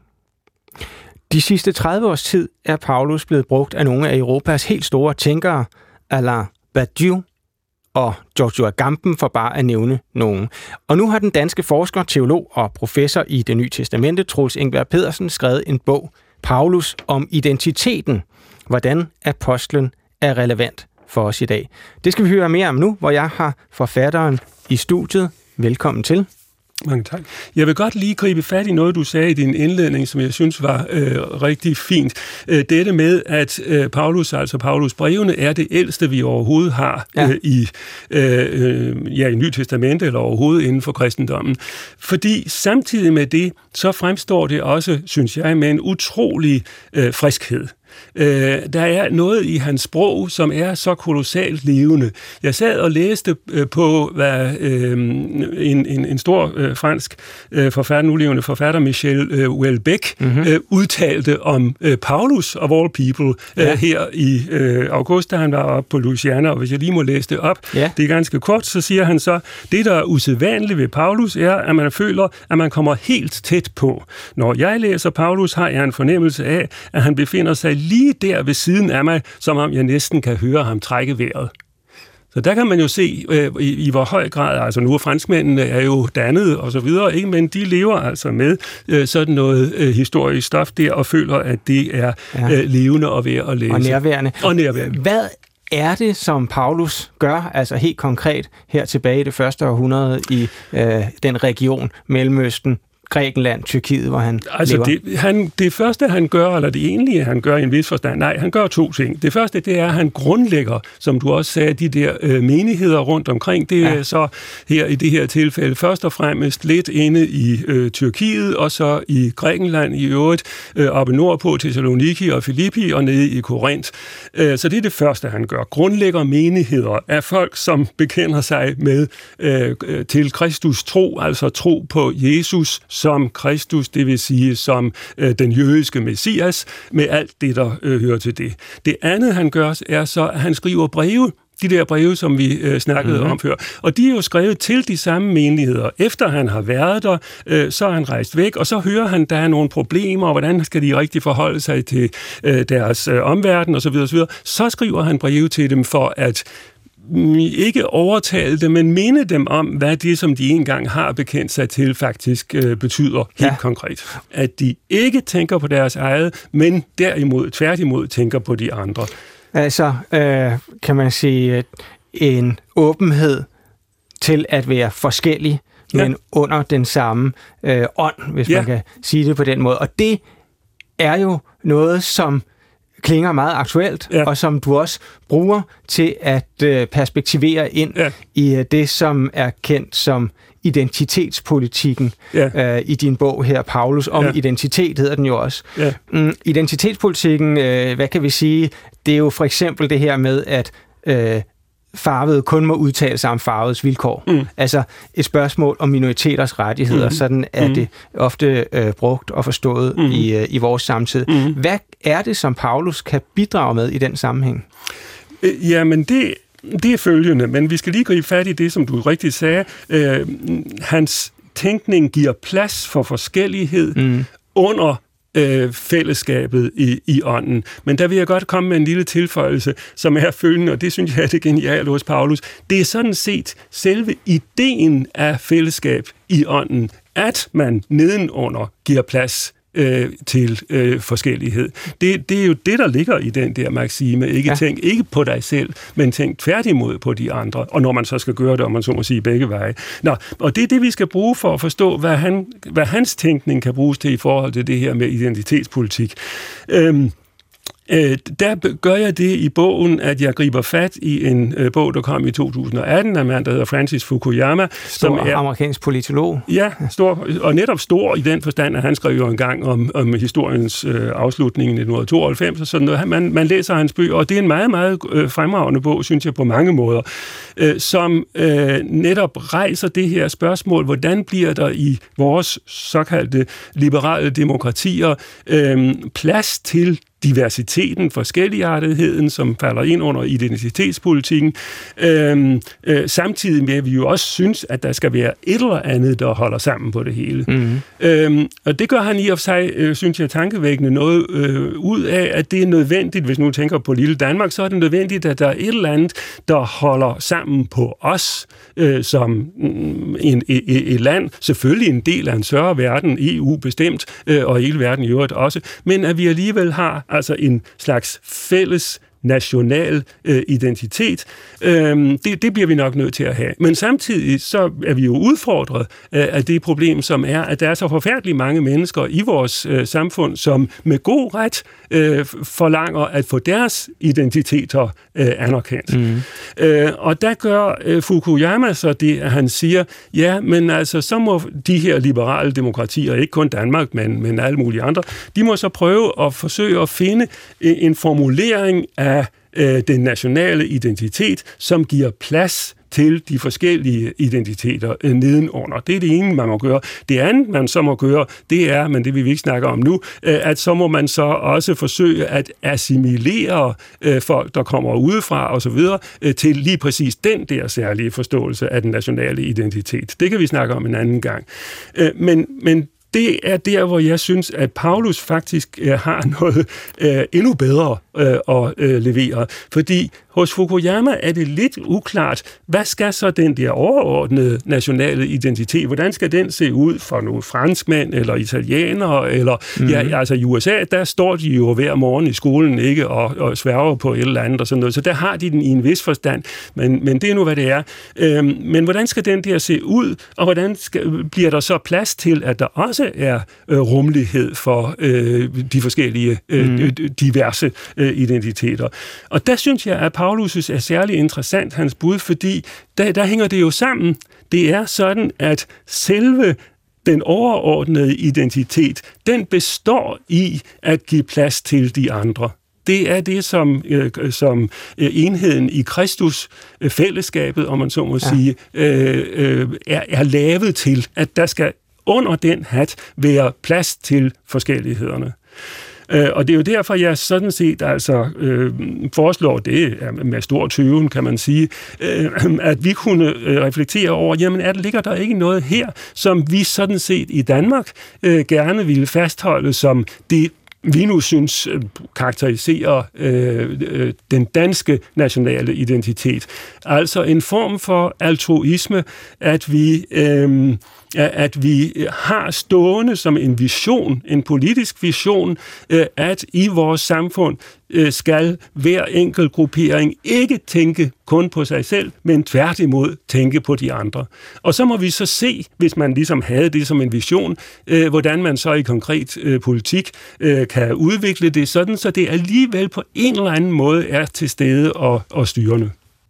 De sidste tredive års tid er Paulus blevet brugt af nogle af Europas helt store tænkere, Alain Badiou og Giorgio Agamben, for bare at nævne nogen. Og nu har den danske forsker, teolog og professor i Det Nye Testamente, Troels Engberg Pedersen, skrevet en bog, Paulus, om identiteten. Hvordan apostlen er relevant for os i dag. Det skal vi høre mere om nu, hvor jeg har forfatteren i studiet. Velkommen til. Mange tak. Jeg vil godt lige gribe fat i noget, du sagde i din indledning, som jeg synes var øh, rigtig fint. Øh, dette med, at øh, Paulus, altså Paulus brevene, er det ældste, vi overhovedet har ja. øh, i, øh, ja, i Nye Testamente, eller overhovedet inden for kristendommen. Fordi samtidig med det, så fremstår det også, synes jeg, med en utrolig øh, friskhed. Øh, der er noget i hans sprog, som er så kolossalt levende. Jeg sad og læste øh, på, hvad øh, en, en, en stor øh, fransk øh, forfatter, nulevende forfatter, Michel øh, Houellebecq, mm-hmm. øh, udtalte om øh, Paulus of all people øh, ja. her i øh, august, da han var oppe på Louisiana, og hvis jeg lige må læse det op, ja. det er ganske kort, så siger han så, det der er usædvanligt ved Paulus er, at man føler, at man kommer helt tæt på. Når jeg læser Paulus, har jeg en fornemmelse af, at han befinder sig lige der ved siden af mig, som om jeg næsten kan høre ham trække vejret. Så der kan man jo se, øh, i, i hvor høj grad, altså nu er franskmændene er jo dannet og så videre, ikke? Men de lever altså med øh, sådan noget øh, historisk stof der, og føler, at det er ja. øh, levende og værd at læse. Og nærværende. Og nærværende. Hvad er det, som Paulus gør, altså helt konkret her tilbage i det første århundrede i øh, den region, Mellemøsten, Grækenland, Tyrkiet, hvor han altså lever? Det, han, det første, han gør, eller det egentlige, han gør i en vis forstand, nej, han gør to ting. Det første, det er, at han grundlægger, som du også sagde, de der øh, menigheder rundt omkring. Det er ja. så her i det her tilfælde først og fremmest lidt inde i øh, Tyrkiet, og så i Grækenland i øvrigt, øh, oppe nordpå, Thessaloniki og Filippi, og nede i Korinth. Øh, så det er det første, han gør. Grundlægger menigheder af folk, som bekender sig med øh, til Kristus tro, altså tro på Jesus som Kristus, det vil sige som øh, den jødiske messias, med alt det, der øh, hører til det. Det andet, han gør, er så, at han skriver breve, de der breve, som vi øh, snakkede mm-hmm. om før. Og de er jo skrevet til de samme menigheder. Efter han har været der, øh, så er han rejst væk, og så hører han, der er nogle problemer, og hvordan skal de rigtig forholde sig til øh, deres øh, omverden, osv. osv. Så skriver han breve til dem for at ikke overtale dem, men minde dem om, hvad det, som de engang har bekendt sig til, faktisk øh, betyder helt ja. konkret. At de ikke tænker på deres eget, men derimod, tværtimod, tænker på de andre. Altså, øh, kan man sige, en åbenhed til at være forskellig, ja. men under den samme øh, ånd, hvis ja. man kan sige det på den måde. Og det er jo noget, som klinger meget aktuelt, ja. og som du også bruger til at øh, perspektivere ind ja. i øh, det, som er kendt som identitetspolitikken ja. øh, i din bog her, Paulus. Om ja. identitet hedder den jo også. Ja. Mm, identitetspolitikken, øh, hvad kan vi sige, det er jo for eksempel det her med, at øh, farvede kun må udtale sig om farvedes vilkår. Mm. Altså et spørgsmål om minoriteters rettigheder. Mm. Sådan er mm. det ofte øh, brugt og forstået mm. i, øh, i vores samtid. Mm. Hvad er det, som Paulus kan bidrage med i den sammenhæng? Øh, jamen det, det er følgende, men vi skal lige gribe fat i det, som du rigtigt sagde. Øh, hans tænkning giver plads for forskellighed mm. under Øh, fællesskabet i, i ånden. Men der vil jeg godt komme med en lille tilføjelse, som er følgende, og det synes jeg er det geniale hos Paulus. Det er sådan set selve ideen af fællesskab i ånden, at man nedenunder giver plads øh, til øh, forskellighed. Det, det er jo det, der ligger i den der maksime. Ikke ja. tænk ikke på dig selv, men tænk tværtimod på de andre. Og når man så skal gøre det, om man så må sige begge veje. Nå, og det er det, vi skal bruge for at forstå, hvad, han, hvad hans tænkning kan bruges til i forhold til det her med identitetspolitik. Øhm, Øh, der gør jeg det i bogen, at jeg griber fat i en øh, bog, der kom i to tusind og atten af en mand, der hedder Francis Fukuyama. Stor som er amerikansk politolog. Ja, stor, og netop stor i den forstand, at han skrev jo engang om, om historiens øh, afslutning i nitten tooghalvfems og sådan noget. Man, man læser hans bøger, og det er en meget, meget øh, fremragende bog, synes jeg, på mange måder, øh, som øh, netop rejser det her spørgsmål, hvordan bliver der i vores såkaldte liberale demokratier øh, plads til diversiteten, forskelligartetheden, som falder ind under identitetspolitikken, øh, øh, samtidig med, at vi jo også synes, at der skal være et eller andet, der holder sammen på det hele. Mm-hmm. Øh, og det gør han i og for sig, øh, synes jeg, tankevækkende noget øh, ud af, at det er nødvendigt, hvis nu tænker på lille Danmark, så er det nødvendigt, at der er et eller andet, der holder sammen på os, øh, som en, et, et land, selvfølgelig en del af en større verden, E U bestemt, øh, og hele verden i øvrigt også, men at vi alligevel har altså en slags fælles national øh, identitet. Øhm, det, det bliver vi nok nødt til at have. Men samtidig så er vi jo udfordret øh, af det problem, som er, at der er så forfærdeligt mange mennesker i vores øh, samfund, som med god ret øh, forlanger at få deres identiteter øh, anerkendt. Mm. Øh, og der gør øh, Fukuyama så det, at han siger, ja, men altså, så må de her liberale demokratier, ikke kun Danmark, men, men alle mulige andre, de må så prøve at forsøge at finde en, en formulering af øh, den nationale identitet, som giver plads til de forskellige identiteter øh, nedenunder. Det er det ene, man må gøre. Det andet, man så må gøre, det er, men det vil vi ikke snakke om nu, øh, at så må man så også forsøge at assimilere øh, folk, der kommer udefra og så videre, øh, til lige præcis den der særlige forståelse af den nationale identitet. Det kan vi snakke om en anden gang. Øh, men, men det er der, hvor jeg synes, at Paulus faktisk øh, har noget øh, endnu bedre øh, at øh, levere. Fordi hos Fukuyama er det lidt uklart, hvad skal så den der overordnede nationale identitet, hvordan skal den se ud for nogle franskmænd eller italienere, eller mm-hmm. ja, altså i U S A, der står de jo hver morgen i skolen, ikke, og, og sværger på et eller andet og sådan noget, så der har de den i en vis forstand, men, men det er nu, hvad det er. Øhm, men hvordan skal den der se ud, og hvordan skal, bliver der så plads til, at der også er øh, rummelighed for øh, de forskellige øh, mm. diverse øh, identiteter. Og der synes jeg, at Paulus' er særlig interessant, hans bud, fordi der, der hænger det jo sammen. Det er sådan, at selve den overordnede identitet, den består i at give plads til de andre. Det er det, som, øh, som enheden i Kristus, øh, fællesskabet, om man så må ja. sige, øh, øh, er, er lavet til, at der skal under den hat være plads til forskellighederne. Øh, og det er jo derfor, jeg sådan set altså øh, foreslår det med stor tøven, kan man sige, øh, at vi kunne øh, reflektere over, jamen er der, ligger der ikke noget her, som vi sådan set i Danmark øh, gerne ville fastholde som det, vi nu synes karakteriserer øh, øh, den danske nationale identitet. Altså en form for altruisme, at vi, øh, at vi har stående som en vision, en politisk vision, øh, at i vores samfund øh, skal hver enkelt gruppering ikke tænke kun på sig selv, men tværtimod tænke på de andre. Og så må vi så se, hvis man ligesom havde det som en vision, øh, hvordan man så i konkret øh, politik øh, kan udvikle det sådan, så det alligevel på en eller anden måde er til stede og, og styrende.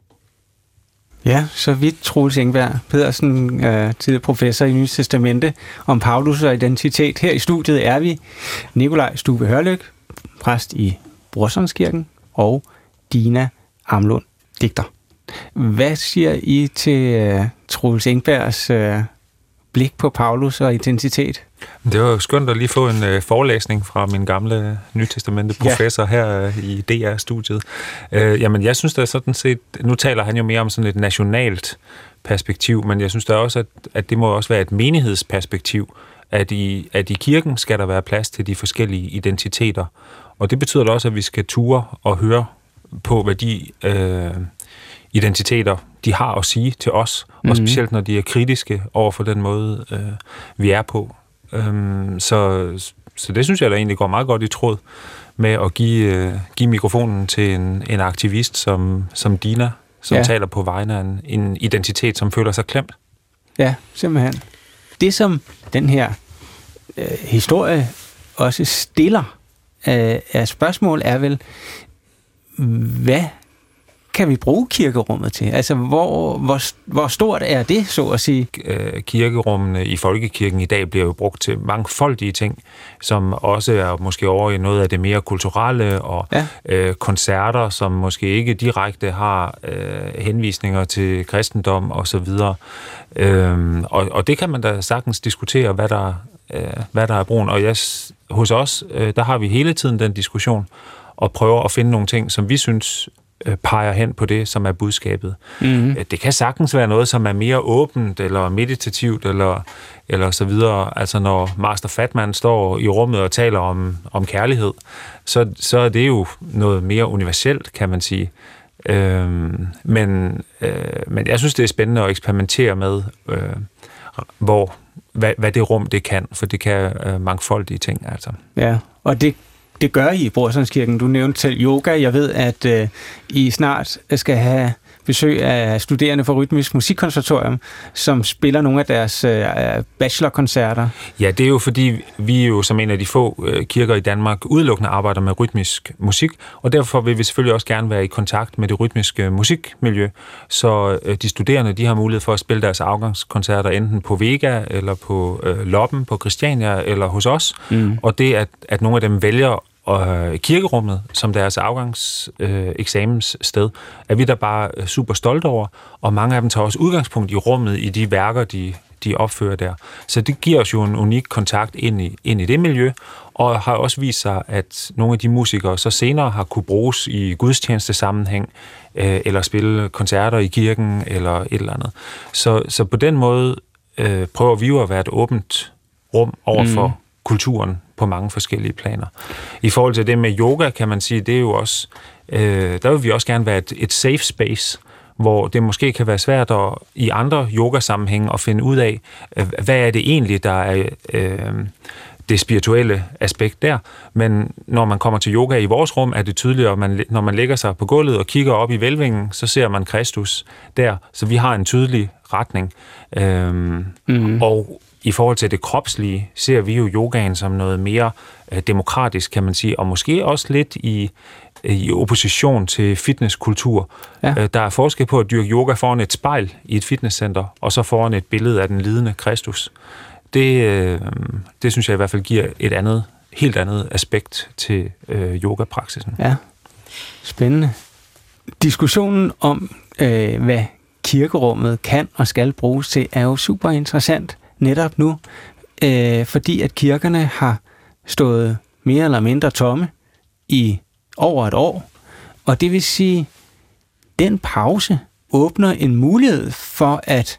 Ja, så vidt Troels Engberg Pedersen, øh, tidligere professor i Nye Testamente, om Paulus og identitet. Her i studiet er vi Nikolaj Stube Hørlyk, præst i Brorsonskirken, og Dina Amlund, digter. Hvad siger I til øh, Troels Engbergs øh, blik på Paulus og identitet? Det var jo skønt at lige få en øh, forelæsning fra min gamle Nytestamente-professor ja. her øh, i D R-studiet. Øh, jamen, jeg synes da sådan set, nu taler han jo mere om sådan et nationalt perspektiv, men jeg synes da også, at, at det må også være et menighedsperspektiv, at i, at i kirken skal der være plads til de forskellige identiteter. Og det betyder da også, at vi skal ture og høre på, hvad de øh, identiteter, de har at sige til os, mm-hmm. og specielt når de er kritiske over for den måde, øh, vi er på. Øhm, så, så det synes jeg da egentlig går meget godt i tråd med at give, øh, give mikrofonen til en, en aktivist som, som Dina, som ja. taler på vegne af en, en identitet, som føler sig klemt. Ja, simpelthen. Det som den her øh, historie også stiller øh, af spørgsmål er vel, hvad kan vi bruge kirkerummet til? Altså, hvor, hvor, hvor stort er det, så at sige? Kirkerummene i folkekirken i dag bliver jo brugt til mangfoldige ting, som også er måske over i noget af det mere kulturelle, og ja. øh, koncerter, som måske ikke direkte har øh, henvisninger til kristendom og så videre. Øhm, og, og det kan man da sagtens diskutere, hvad der, øh, hvad der er brugen. Og jeg, hos os, øh, der har vi hele tiden den diskussion, og prøver at finde nogle ting, som vi synes øh, peger hen på det, som er budskabet. Mm-hmm. Det kan sagtens være noget, som er mere åbent, eller meditativt, eller, eller så videre. Altså når Master Fatman står i rummet og taler om, om kærlighed, så, så er det jo noget mere universelt, kan man sige. Øhm, men, øh, men jeg synes, det er spændende at eksperimentere med, øh, hvor, hvad, hvad det rum det kan, for det kan øh, mangfoldige ting. Altså. Ja, og det, det gør I i Brorsonskirken. Du nævnte selv yoga. Jeg ved, at øh, I snart skal have besøg af studerende fra Rytmisk Musikkonservatorium, som spiller nogle af deres øh, bachelorkoncerter. Ja, det er jo fordi, vi er jo som en af de få øh, kirker i Danmark udelukkende arbejder med rytmisk musik, og derfor vil vi selvfølgelig også gerne være i kontakt med det rytmiske musikmiljø, så øh, de studerende de har mulighed for at spille deres afgangskoncerter enten på Vega, eller på øh, Loppen, på Christiania, eller hos os, mm. og det, at, at nogle af dem vælger og kirkerummet som deres afgangseksamenssted, øh, er vi der bare super stolte over, og mange af dem tager også udgangspunkt i rummet, i de værker, de, de opfører der. Så det giver os jo en unik kontakt ind i, ind i det miljø, og har også vist sig, at nogle af de musikere så senere har kunne bruges i gudstjenestesammenhæng, øh, eller spille koncerter i kirken, eller et eller andet. Så, så på den måde øh, prøver vi jo at være et åbent rum overfor mm. kulturen, på mange forskellige planer. I forhold til det med yoga, kan man sige, det er jo også, øh, der vil vi også gerne være et, et safe space, hvor det måske kan være svært at, i andre yogasammenhænge at finde ud af, øh, hvad er det egentlig, der er øh, det spirituelle aspekt der. Men når man kommer til yoga i vores rum, er det tydeligt, at man, når man lægger sig på gulvet og kigger op i hvælvingen, så ser man Kristus der. Så vi har en tydelig retning. Øh, mm. Og i forhold til det kropslige, ser vi jo yogaen som noget mere øh, demokratisk, kan man sige, og måske også lidt i, i opposition til fitnesskultur. Ja. Øh, der er forskel på at dyrke yoga foran et spejl i et fitnesscenter, og så foran et billede af den lidende Kristus. Det, øh, det synes jeg i hvert fald giver et andet, helt andet aspekt til øh, yogapraksisen. Ja, spændende. Diskussionen om, øh, hvad kirkerummet kan og skal bruges til, er jo super interessant netop nu, øh, fordi at kirkerne har stået mere eller mindre tomme i over et år, og det vil sige, den pause åbner en mulighed for at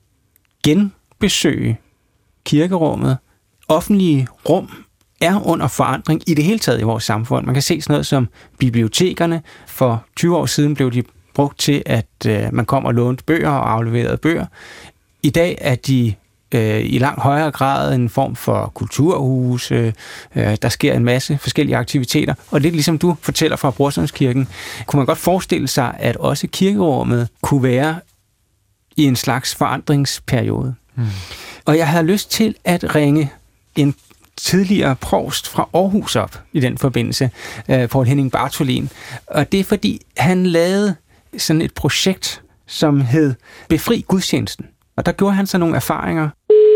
genbesøge kirkerummet. Offentlige rum er under forandring i det hele taget i vores samfund. Man kan se sådan noget som bibliotekerne. For tyve år siden blev de brugt til, at øh, man kom og lånte bøger og afleverede bøger. I dag er de øh, i langt højere grad en form for kulturhus. Øh, der sker en masse forskellige aktiviteter. Og lidt ligesom du fortæller fra Brorsonskirken, kunne man godt forestille sig, at også kirkerummet kunne være i en slags forandringsperiode. Hmm. Og jeg har lyst til at ringe en tidligere provst fra Aarhus op i den forbindelse, øh, Poul Henning Bartholin. Og det er fordi, han lavede sådan et projekt, som hed Befri Gudstjenesten. Og der gjorde han så nogle erfaringer.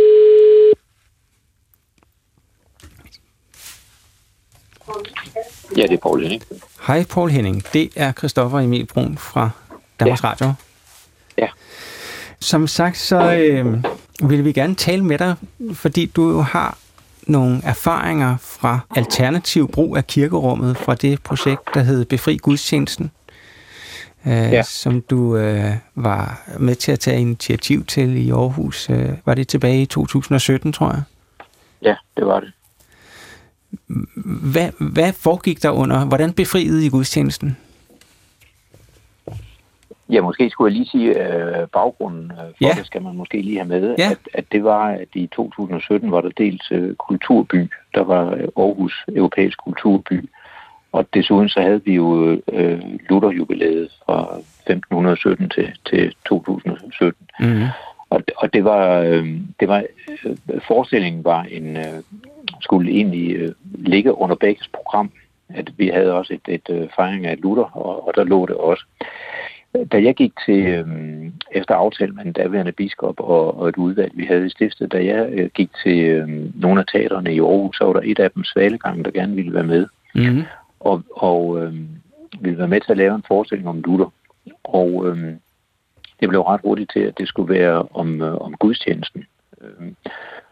Ja, det er Poul Henning. Hej Poul Henning, det er Christoffer Emil Brun fra Danmarks ja. Radio. Ja. Som sagt, så øh, vil vi gerne tale med dig, fordi du jo har nogle erfaringer fra alternativ brug af kirkerummet fra det projekt, der hed Befri Gudstjenesten, øh, ja. som du øh, var med til at tage initiativ til i Aarhus. Øh, var det tilbage i to tusind og sytten, tror jeg? Ja, det var det. Hvad, hvad foregik der under? Hvordan befriede I gudstjenesten? Ja, måske skulle jeg lige sige øh, baggrunden øh, for ja. det, skal man måske lige have med, ja. at, at det var, at i to tusind og sytten var der dels øh, kulturby, der var øh, Aarhus Europæisk Kulturby, og desuden så havde vi jo øh, Luther-jubilæet fra femten sytten til, til to tusind og sytten. Mm-hmm. Og, og det var, øh, det var øh, forestillingen var en, øh, skulle egentlig øh, ligge under begges program, at vi havde også et, et øh, fejring af Luther, og, og der lå det også. Da jeg gik til, øh, efter aftale med den daværende biskop og, og et udvalg, vi havde i stiftet, da jeg øh, gik til øh, nogle af teaterne i Aarhus, så var der et af dem, Svalegang, der gerne ville være med. Mm-hmm. Og, og øh, ville være med til at lave en forestilling om Luther. Og øh, det blev ret hurtigt til, at det skulle være om, øh, om gudstjenesten. Øh,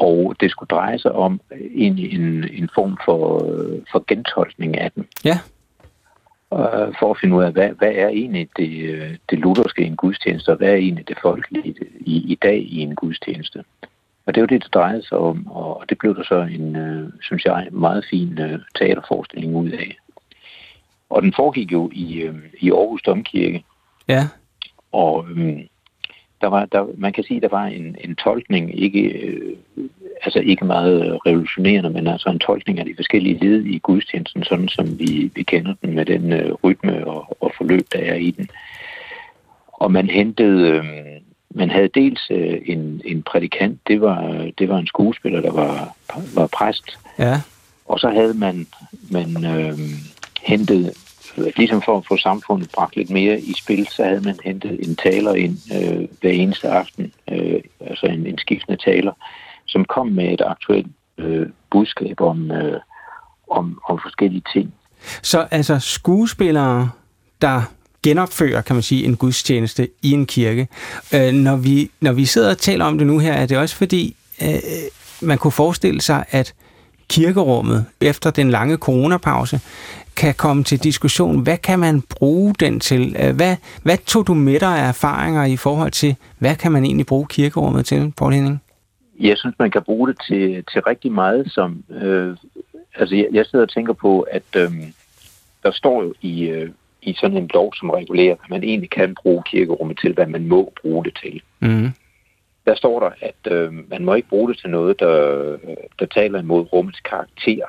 og det skulle dreje sig om en, en, en form for, for gentolkning af den. Ja. Uh, for at finde ud af, hvad, hvad er egentlig det, det lutherske i en gudstjeneste, og hvad er egentlig det folkelige i, i dag i en gudstjeneste. Og det var det, det drejede sig om, og det blev der så en, uh, synes jeg, meget fin uh, teaterforestilling ud af. Og den foregik jo i, uh, i Aarhus Domkirke. Ja. Og um, der var, der, man kan sige, der var en, en tolkning, ikke, øh, altså ikke meget revolutionerende, men altså en tolkning af de forskellige led i gudstjenesten, sådan som vi, vi kender den med den øh, rytme og, og forløb, der er i den. Og man hentede, øh, man havde dels øh, en, en prædikant, det var, det var en skuespiller, der var, var præst. Ja. Og så havde man, man øh, hentet, ligesom for at få samfundet bragt lidt mere i spil, så havde man hentet en taler ind øh, hver eneste aften, øh, altså en, en skiftende taler, som kom med et aktuelt øh, budskab om, øh, om, om forskellige ting. Så altså skuespillere, der genopfører, kan man sige, en gudstjeneste i en kirke. Øh, når, vi, når vi sidder og taler om det nu her, er det også fordi, øh, man kunne forestille sig, at kirkerummet efter den lange coronapause kan komme til diskussion. Hvad kan man bruge den til? Hvad, hvad tog du med dig af erfaringer i forhold til, hvad kan man egentlig bruge kirkerummet til, Poul Henning? Jeg synes, man kan bruge det til, til rigtig meget, som... Øh, altså, jeg, jeg sidder og tænker på, at øh, der står jo i, øh, i sådan en lov, som regulerer, at man egentlig kan bruge kirkerummet til, hvad man må bruge det til. Mm. Der står der, at øh, man må ikke bruge det til noget, der, der taler imod rummets karakter.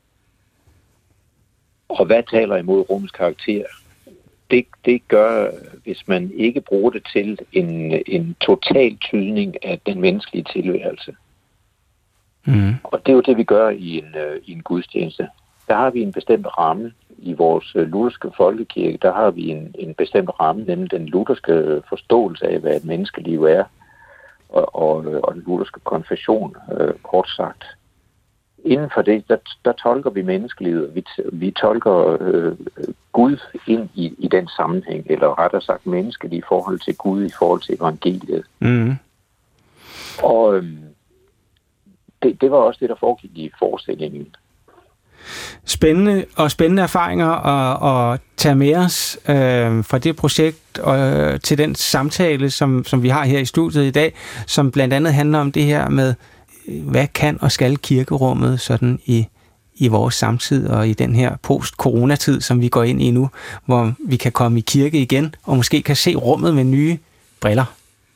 Og hvad taler imod rummets karakter? Det, det gør, hvis man ikke bruger det til en, en total tydning af den menneskelige tilværelse. Mm. Og det er jo det, vi gør i en, i en gudstjeneste. Der har vi en bestemt ramme i vores lutherske folkekirke. Der har vi en, en bestemt ramme, nemlig den lutherske forståelse af, hvad et menneskeliv er. Og, og, og den lutherske konfession, øh, kort sagt. Inden for det, der, der tolker vi menneskelivet. Vi, vi tolker øh, Gud ind i, i den sammenhæng, eller rettere sagt mennesket i forhold til Gud, i forhold til evangeliet. Mm. Og øh, det, det var også det, der foregik i forestillingen. Spændende og spændende erfaringer at, at tage med os øh, fra det projekt og øh, til den samtale, som, som vi har her i studiet i dag, som blandt andet handler om det her med, hvad kan og skal kirkerummet sådan i, i vores samtid og i den her post-coronatid, som vi går ind i nu, hvor vi kan komme i kirke igen og måske kan se rummet med nye briller.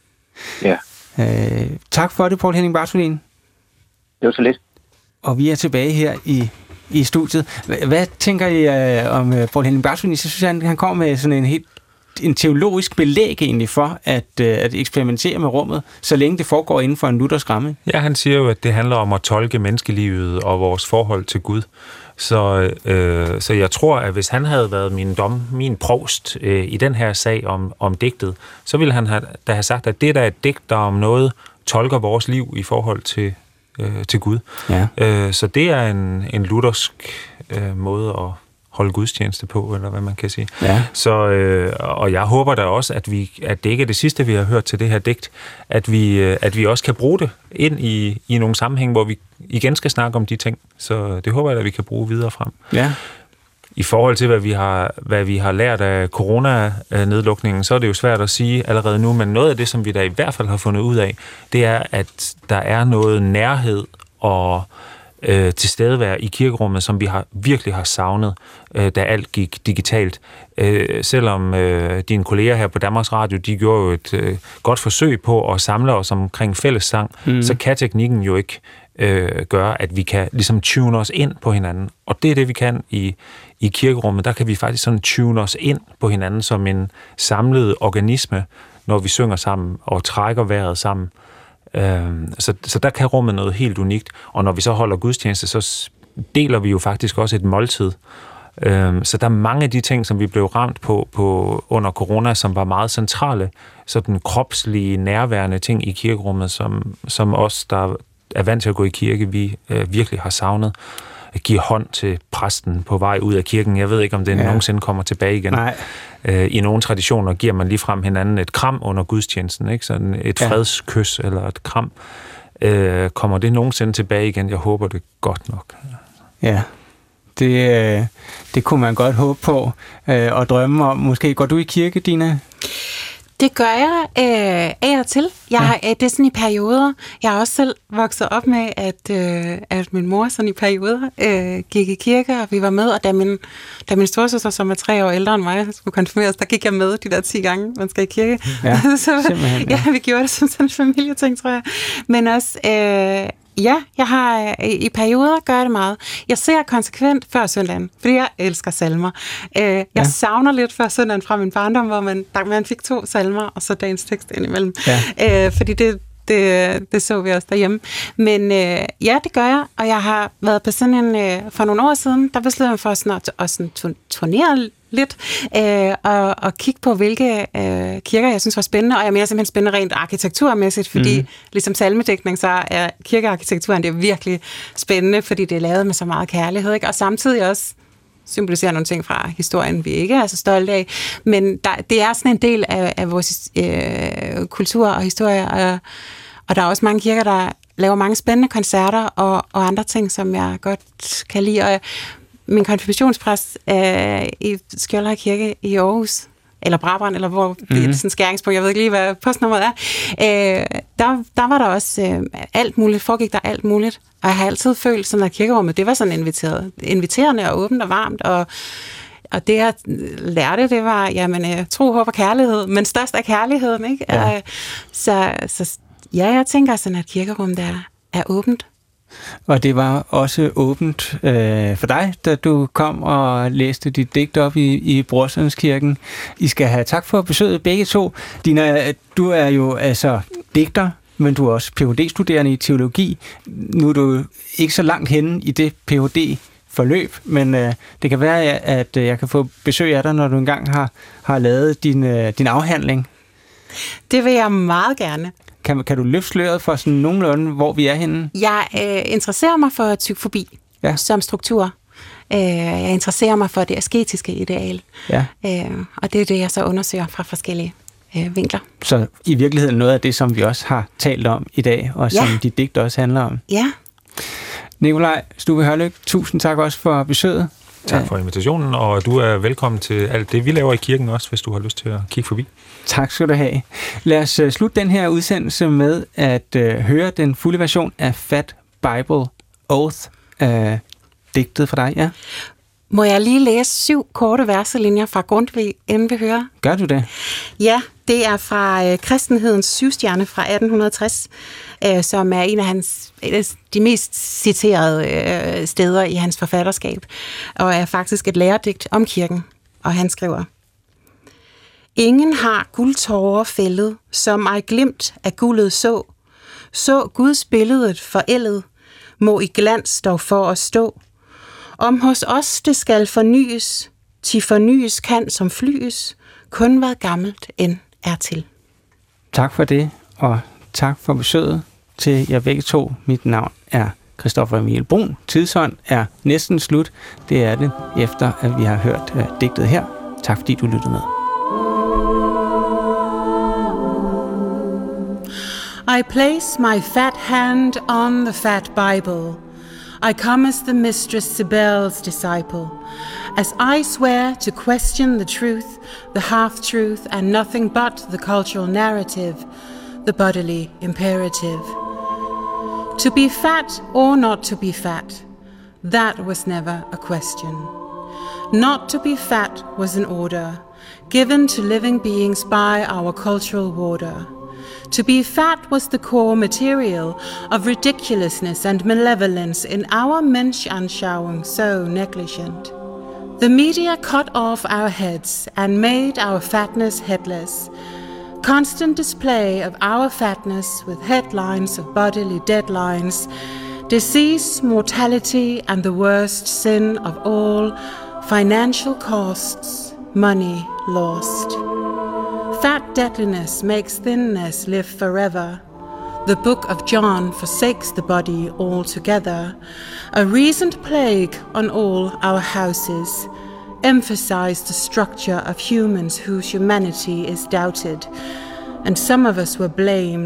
Ja. Øh, tak for det, Poul Henning Bartholin. Det var så lidt. Og vi er tilbage her i i studiet. Hvad tænker I uh, om uh, Poul Henning Bartholin? Så synes jeg, han, han kommer med sådan en helt en teologisk belæg egentlig for at, uh, at eksperimentere med rummet, så længe det foregår inden for en luthersk ramme. Ja, han siger jo, at det handler om at tolke menneskelivet og vores forhold til Gud. Så, øh, så jeg tror, at hvis han havde været min dom, min provst øh, i den her sag om, om digtet, så ville han have, da have sagt, at det der er et digt, der om noget tolker vores liv i forhold til Øh, til Gud. Ja. Øh, så det er en, en luthersk øh, måde at holde gudstjeneste på, eller hvad man kan sige. Ja. Så, øh, og jeg håber da også, at, vi, at det ikke er det sidste, vi har hørt til det her digt, at vi, øh, at vi også kan bruge det ind i, i nogle sammenhæng, hvor vi igen skal snakke om de ting. Så det håber jeg, at vi kan bruge videre frem. Ja. I forhold til, hvad vi har, hvad vi har lært af coronanedlukningen, så er det jo svært at sige allerede nu, men noget af det, som vi da i hvert fald har fundet ud af, det er, at der er noget nærhed og øh, tilstedevær i kirkerummet, som vi har virkelig har savnet, øh, da alt gik digitalt. Øh, selvom øh, dine kolleger her på Danmarks Radio, de gjorde jo et øh, godt forsøg på at samle os omkring fællessang, mm. så kan teknikken jo ikke øh, gøre, at vi kan ligesom tune os ind på hinanden. Og det er det, vi kan i, i kirkerummet. Der kan vi faktisk sådan tune os ind på hinanden som en samlet organisme, når vi synger sammen og trækker vejret sammen. Øh, så, så der kan rummet noget helt unikt. Og når vi så holder gudstjeneste, så deler vi jo faktisk også et måltid. Øh, så der er mange af de ting, som vi blev ramt på, på under corona, som var meget centrale. Sådan kropslige, nærværende ting i kirkerummet, som, som os, der er vant til at gå i kirke, vi øh, virkelig har savnet. At give hånd til præsten på vej ud af kirken. Jeg ved ikke, om det ja. nogensinde kommer tilbage igen. Nej. Øh, I nogle traditioner giver man ligefrem hinanden et kram under gudstjenesten, ikke? Sådan et ja. fredskys eller et kram. Øh, kommer det nogensinde tilbage igen? Jeg håber det godt nok. Ja, det, det kunne man godt håbe på øh, og drømme om. Måske går du i kirke, Dina? Det gør jeg øh, af og til. Jeg, ja. Det er sådan i perioder. Jeg er også selv vokset op med, at, øh, at min mor sådan i perioder øh, gik i kirke, og vi var med. Og da min, da min storesøster, som er tre år ældre end mig, skulle konfirmeres, der gik jeg med de der ti gange, man skal i kirke. Ja, så, simpelthen. Ja. ja, vi gjorde det som sådan en familieting, tror jeg. Men også... Øh, Ja, jeg har i perioder gør jeg det meget. Jeg ser konsekvent før søndagen, fordi jeg elsker salmer. Jeg ja. savner lidt før søndagen fra min barndom, hvor man, der, man fik to salmer, og så dagens tekst indimellem. Ja. Fordi det, det, det så vi også derhjemme. Men ja, det gør jeg, og jeg har været på sådan en, for nogle år siden, der besluttede jeg for sådan at, at sådan turnere lidt, øh, og, og kigge på, hvilke øh, kirker jeg synes var spændende, og jeg mener simpelthen spændende rent arkitekturmæssigt, fordi mm. ligesom salmedækning, så er kirkearkitekturen det er virkelig spændende, fordi det er lavet med så meget kærlighed, ikke? Og samtidig også symboliserer nogle ting fra historien, vi ikke er så stolte af, men der, det er sådan en del af, af vores øh, kultur og historie, og, og der er også mange kirker, der laver mange spændende koncerter og, og andre ting, som jeg godt kan lide, og min konfirmationspræst øh, i Skjoldhøj Kirke i Aarhus, eller Brabrand, eller hvor mm-hmm. det er sådan en skæringspunkt, jeg ved ikke lige, hvad postnummeret er, øh, der, der var der også øh, alt muligt, foregik der alt muligt, og jeg har altid følt sådan, at kirkerummet, det var sådan inviteret, inviterende og åbent og varmt, og, og det jeg lærte, det var, jamen, øh, tro, håb og kærlighed, men størst er kærligheden, ikke? Ja. Øh, så, så ja, jeg tænker sådan, at kirkerummet er, er åbent. Og det var også åbent øh, for dig, da du kom og læste dit digt op i, i Brorsons-kirken. I skal have tak for besøget begge to. Dina, du er jo altså digter, men du er også P H D-studerende i teologi. Nu er du ikke så langt henne i det P H D-forløb, men øh, det kan være, at jeg kan få besøg af dig, når du engang har, har lavet din, øh, din afhandling. Det vil jeg meget gerne. Kan, kan du løfte sløret for sådan nogenlunde, hvor vi er henne? Jeg øh, interesserer mig for tykfobi ja. som struktur. Øh, jeg interesserer mig for det asketiske ideal. Ja. Øh, og det er det, jeg så undersøger fra forskellige øh, vinkler. Så i virkeligheden noget af det, som vi også har talt om i dag, og som ja. dit digt også handler om. Ja. Nikolaj Stube Hørlyk, tusind tak også for besøget. Tak for invitationen, og du er velkommen til alt det, vi laver i kirken også, hvis du har lyst til at kigge forbi. Tak skal du have. Lad os uh, slutte den her udsendelse med at uh, høre den fulde version af Fat Bible Oath, uh, digtet fra dig, ja? Må jeg lige læse syv korte verselinjer fra Grundtvig, inden vi hører? Gør du det? Ja, det er fra øh, Kristenhedens Syvstjerne fra atten tres, øh, som er en af hans de mest citerede øh, steder i hans forfatterskab, og er faktisk et læredigt om kirken. Og han skriver: Ingen har guldtårer fældet, som ej glimt af guldet så. Så Guds billedet forældet, må i glans dog for at stå. Om hos os det skal fornyes, til fornyes kan som flyes, kun hvad gammelt end er til. Tak for det, og tak for besøget til jer begge to. Mit navn er Christoffer Emil Brun. Tidsånd er næsten slut. Det er det, efter at vi har hørt uh, digtet her. Tak fordi du lyttede med. I place my fat hand on the fat Bible. I come as the Mistress Sibel's disciple, as I swear to question the truth, the half-truth, and nothing but the cultural narrative, the bodily imperative. To be fat or not to be fat, that was never a question. Not to be fat was an order, given to living beings by our cultural warder. To be fat was the core material of ridiculousness and malevolence in our Menschanschauung so negligent. The media cut off our heads and made our fatness headless. Constant display of our fatness with headlines of bodily deadlines, disease, mortality, and the worst sin of all, financial costs, money lost. Fat deadliness makes thinness live forever. The book of John forsakes the body altogether. A recent plague on all our houses emphasized the structure of humans whose humanity is doubted, and some of us were blamed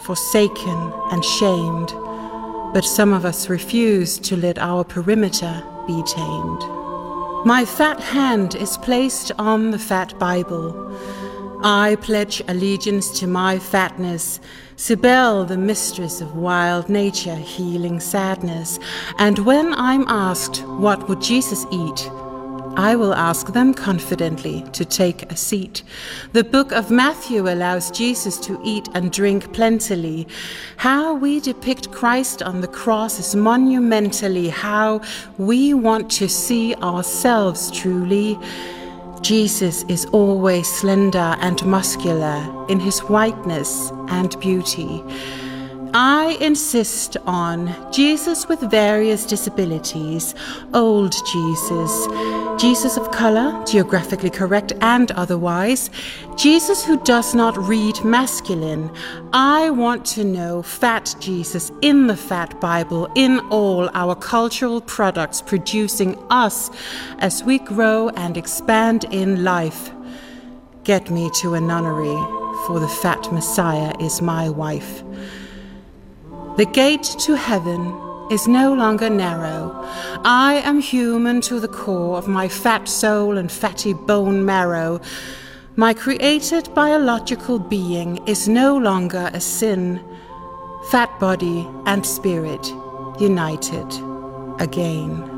forsaken and shamed, but some of us refuse to let our perimeter be tamed. My fat hand is placed on the fat Bible. I pledge allegiance to my fatness, Cybele, the mistress of wild nature, healing sadness. And when I'm asked, what would Jesus eat? I will ask them confidently to take a seat. The book of Matthew allows Jesus to eat and drink plentifully. How we depict Christ on the cross is monumentally how we want to see ourselves truly. Jesus is always slender and muscular in his whiteness and beauty. I insist on Jesus with various disabilities, old Jesus, Jesus of color, geographically correct and otherwise, Jesus who does not read masculine. I want to know fat Jesus in the fat Bible, in all our cultural products, producing us as we grow and expand in life. Get me to a nunnery, for the fat Messiah is my wife. The gate to heaven is no longer narrow. I am human to the core of my fat soul and fatty bone marrow. My created biological being is no longer a sin. Fat body and spirit united again.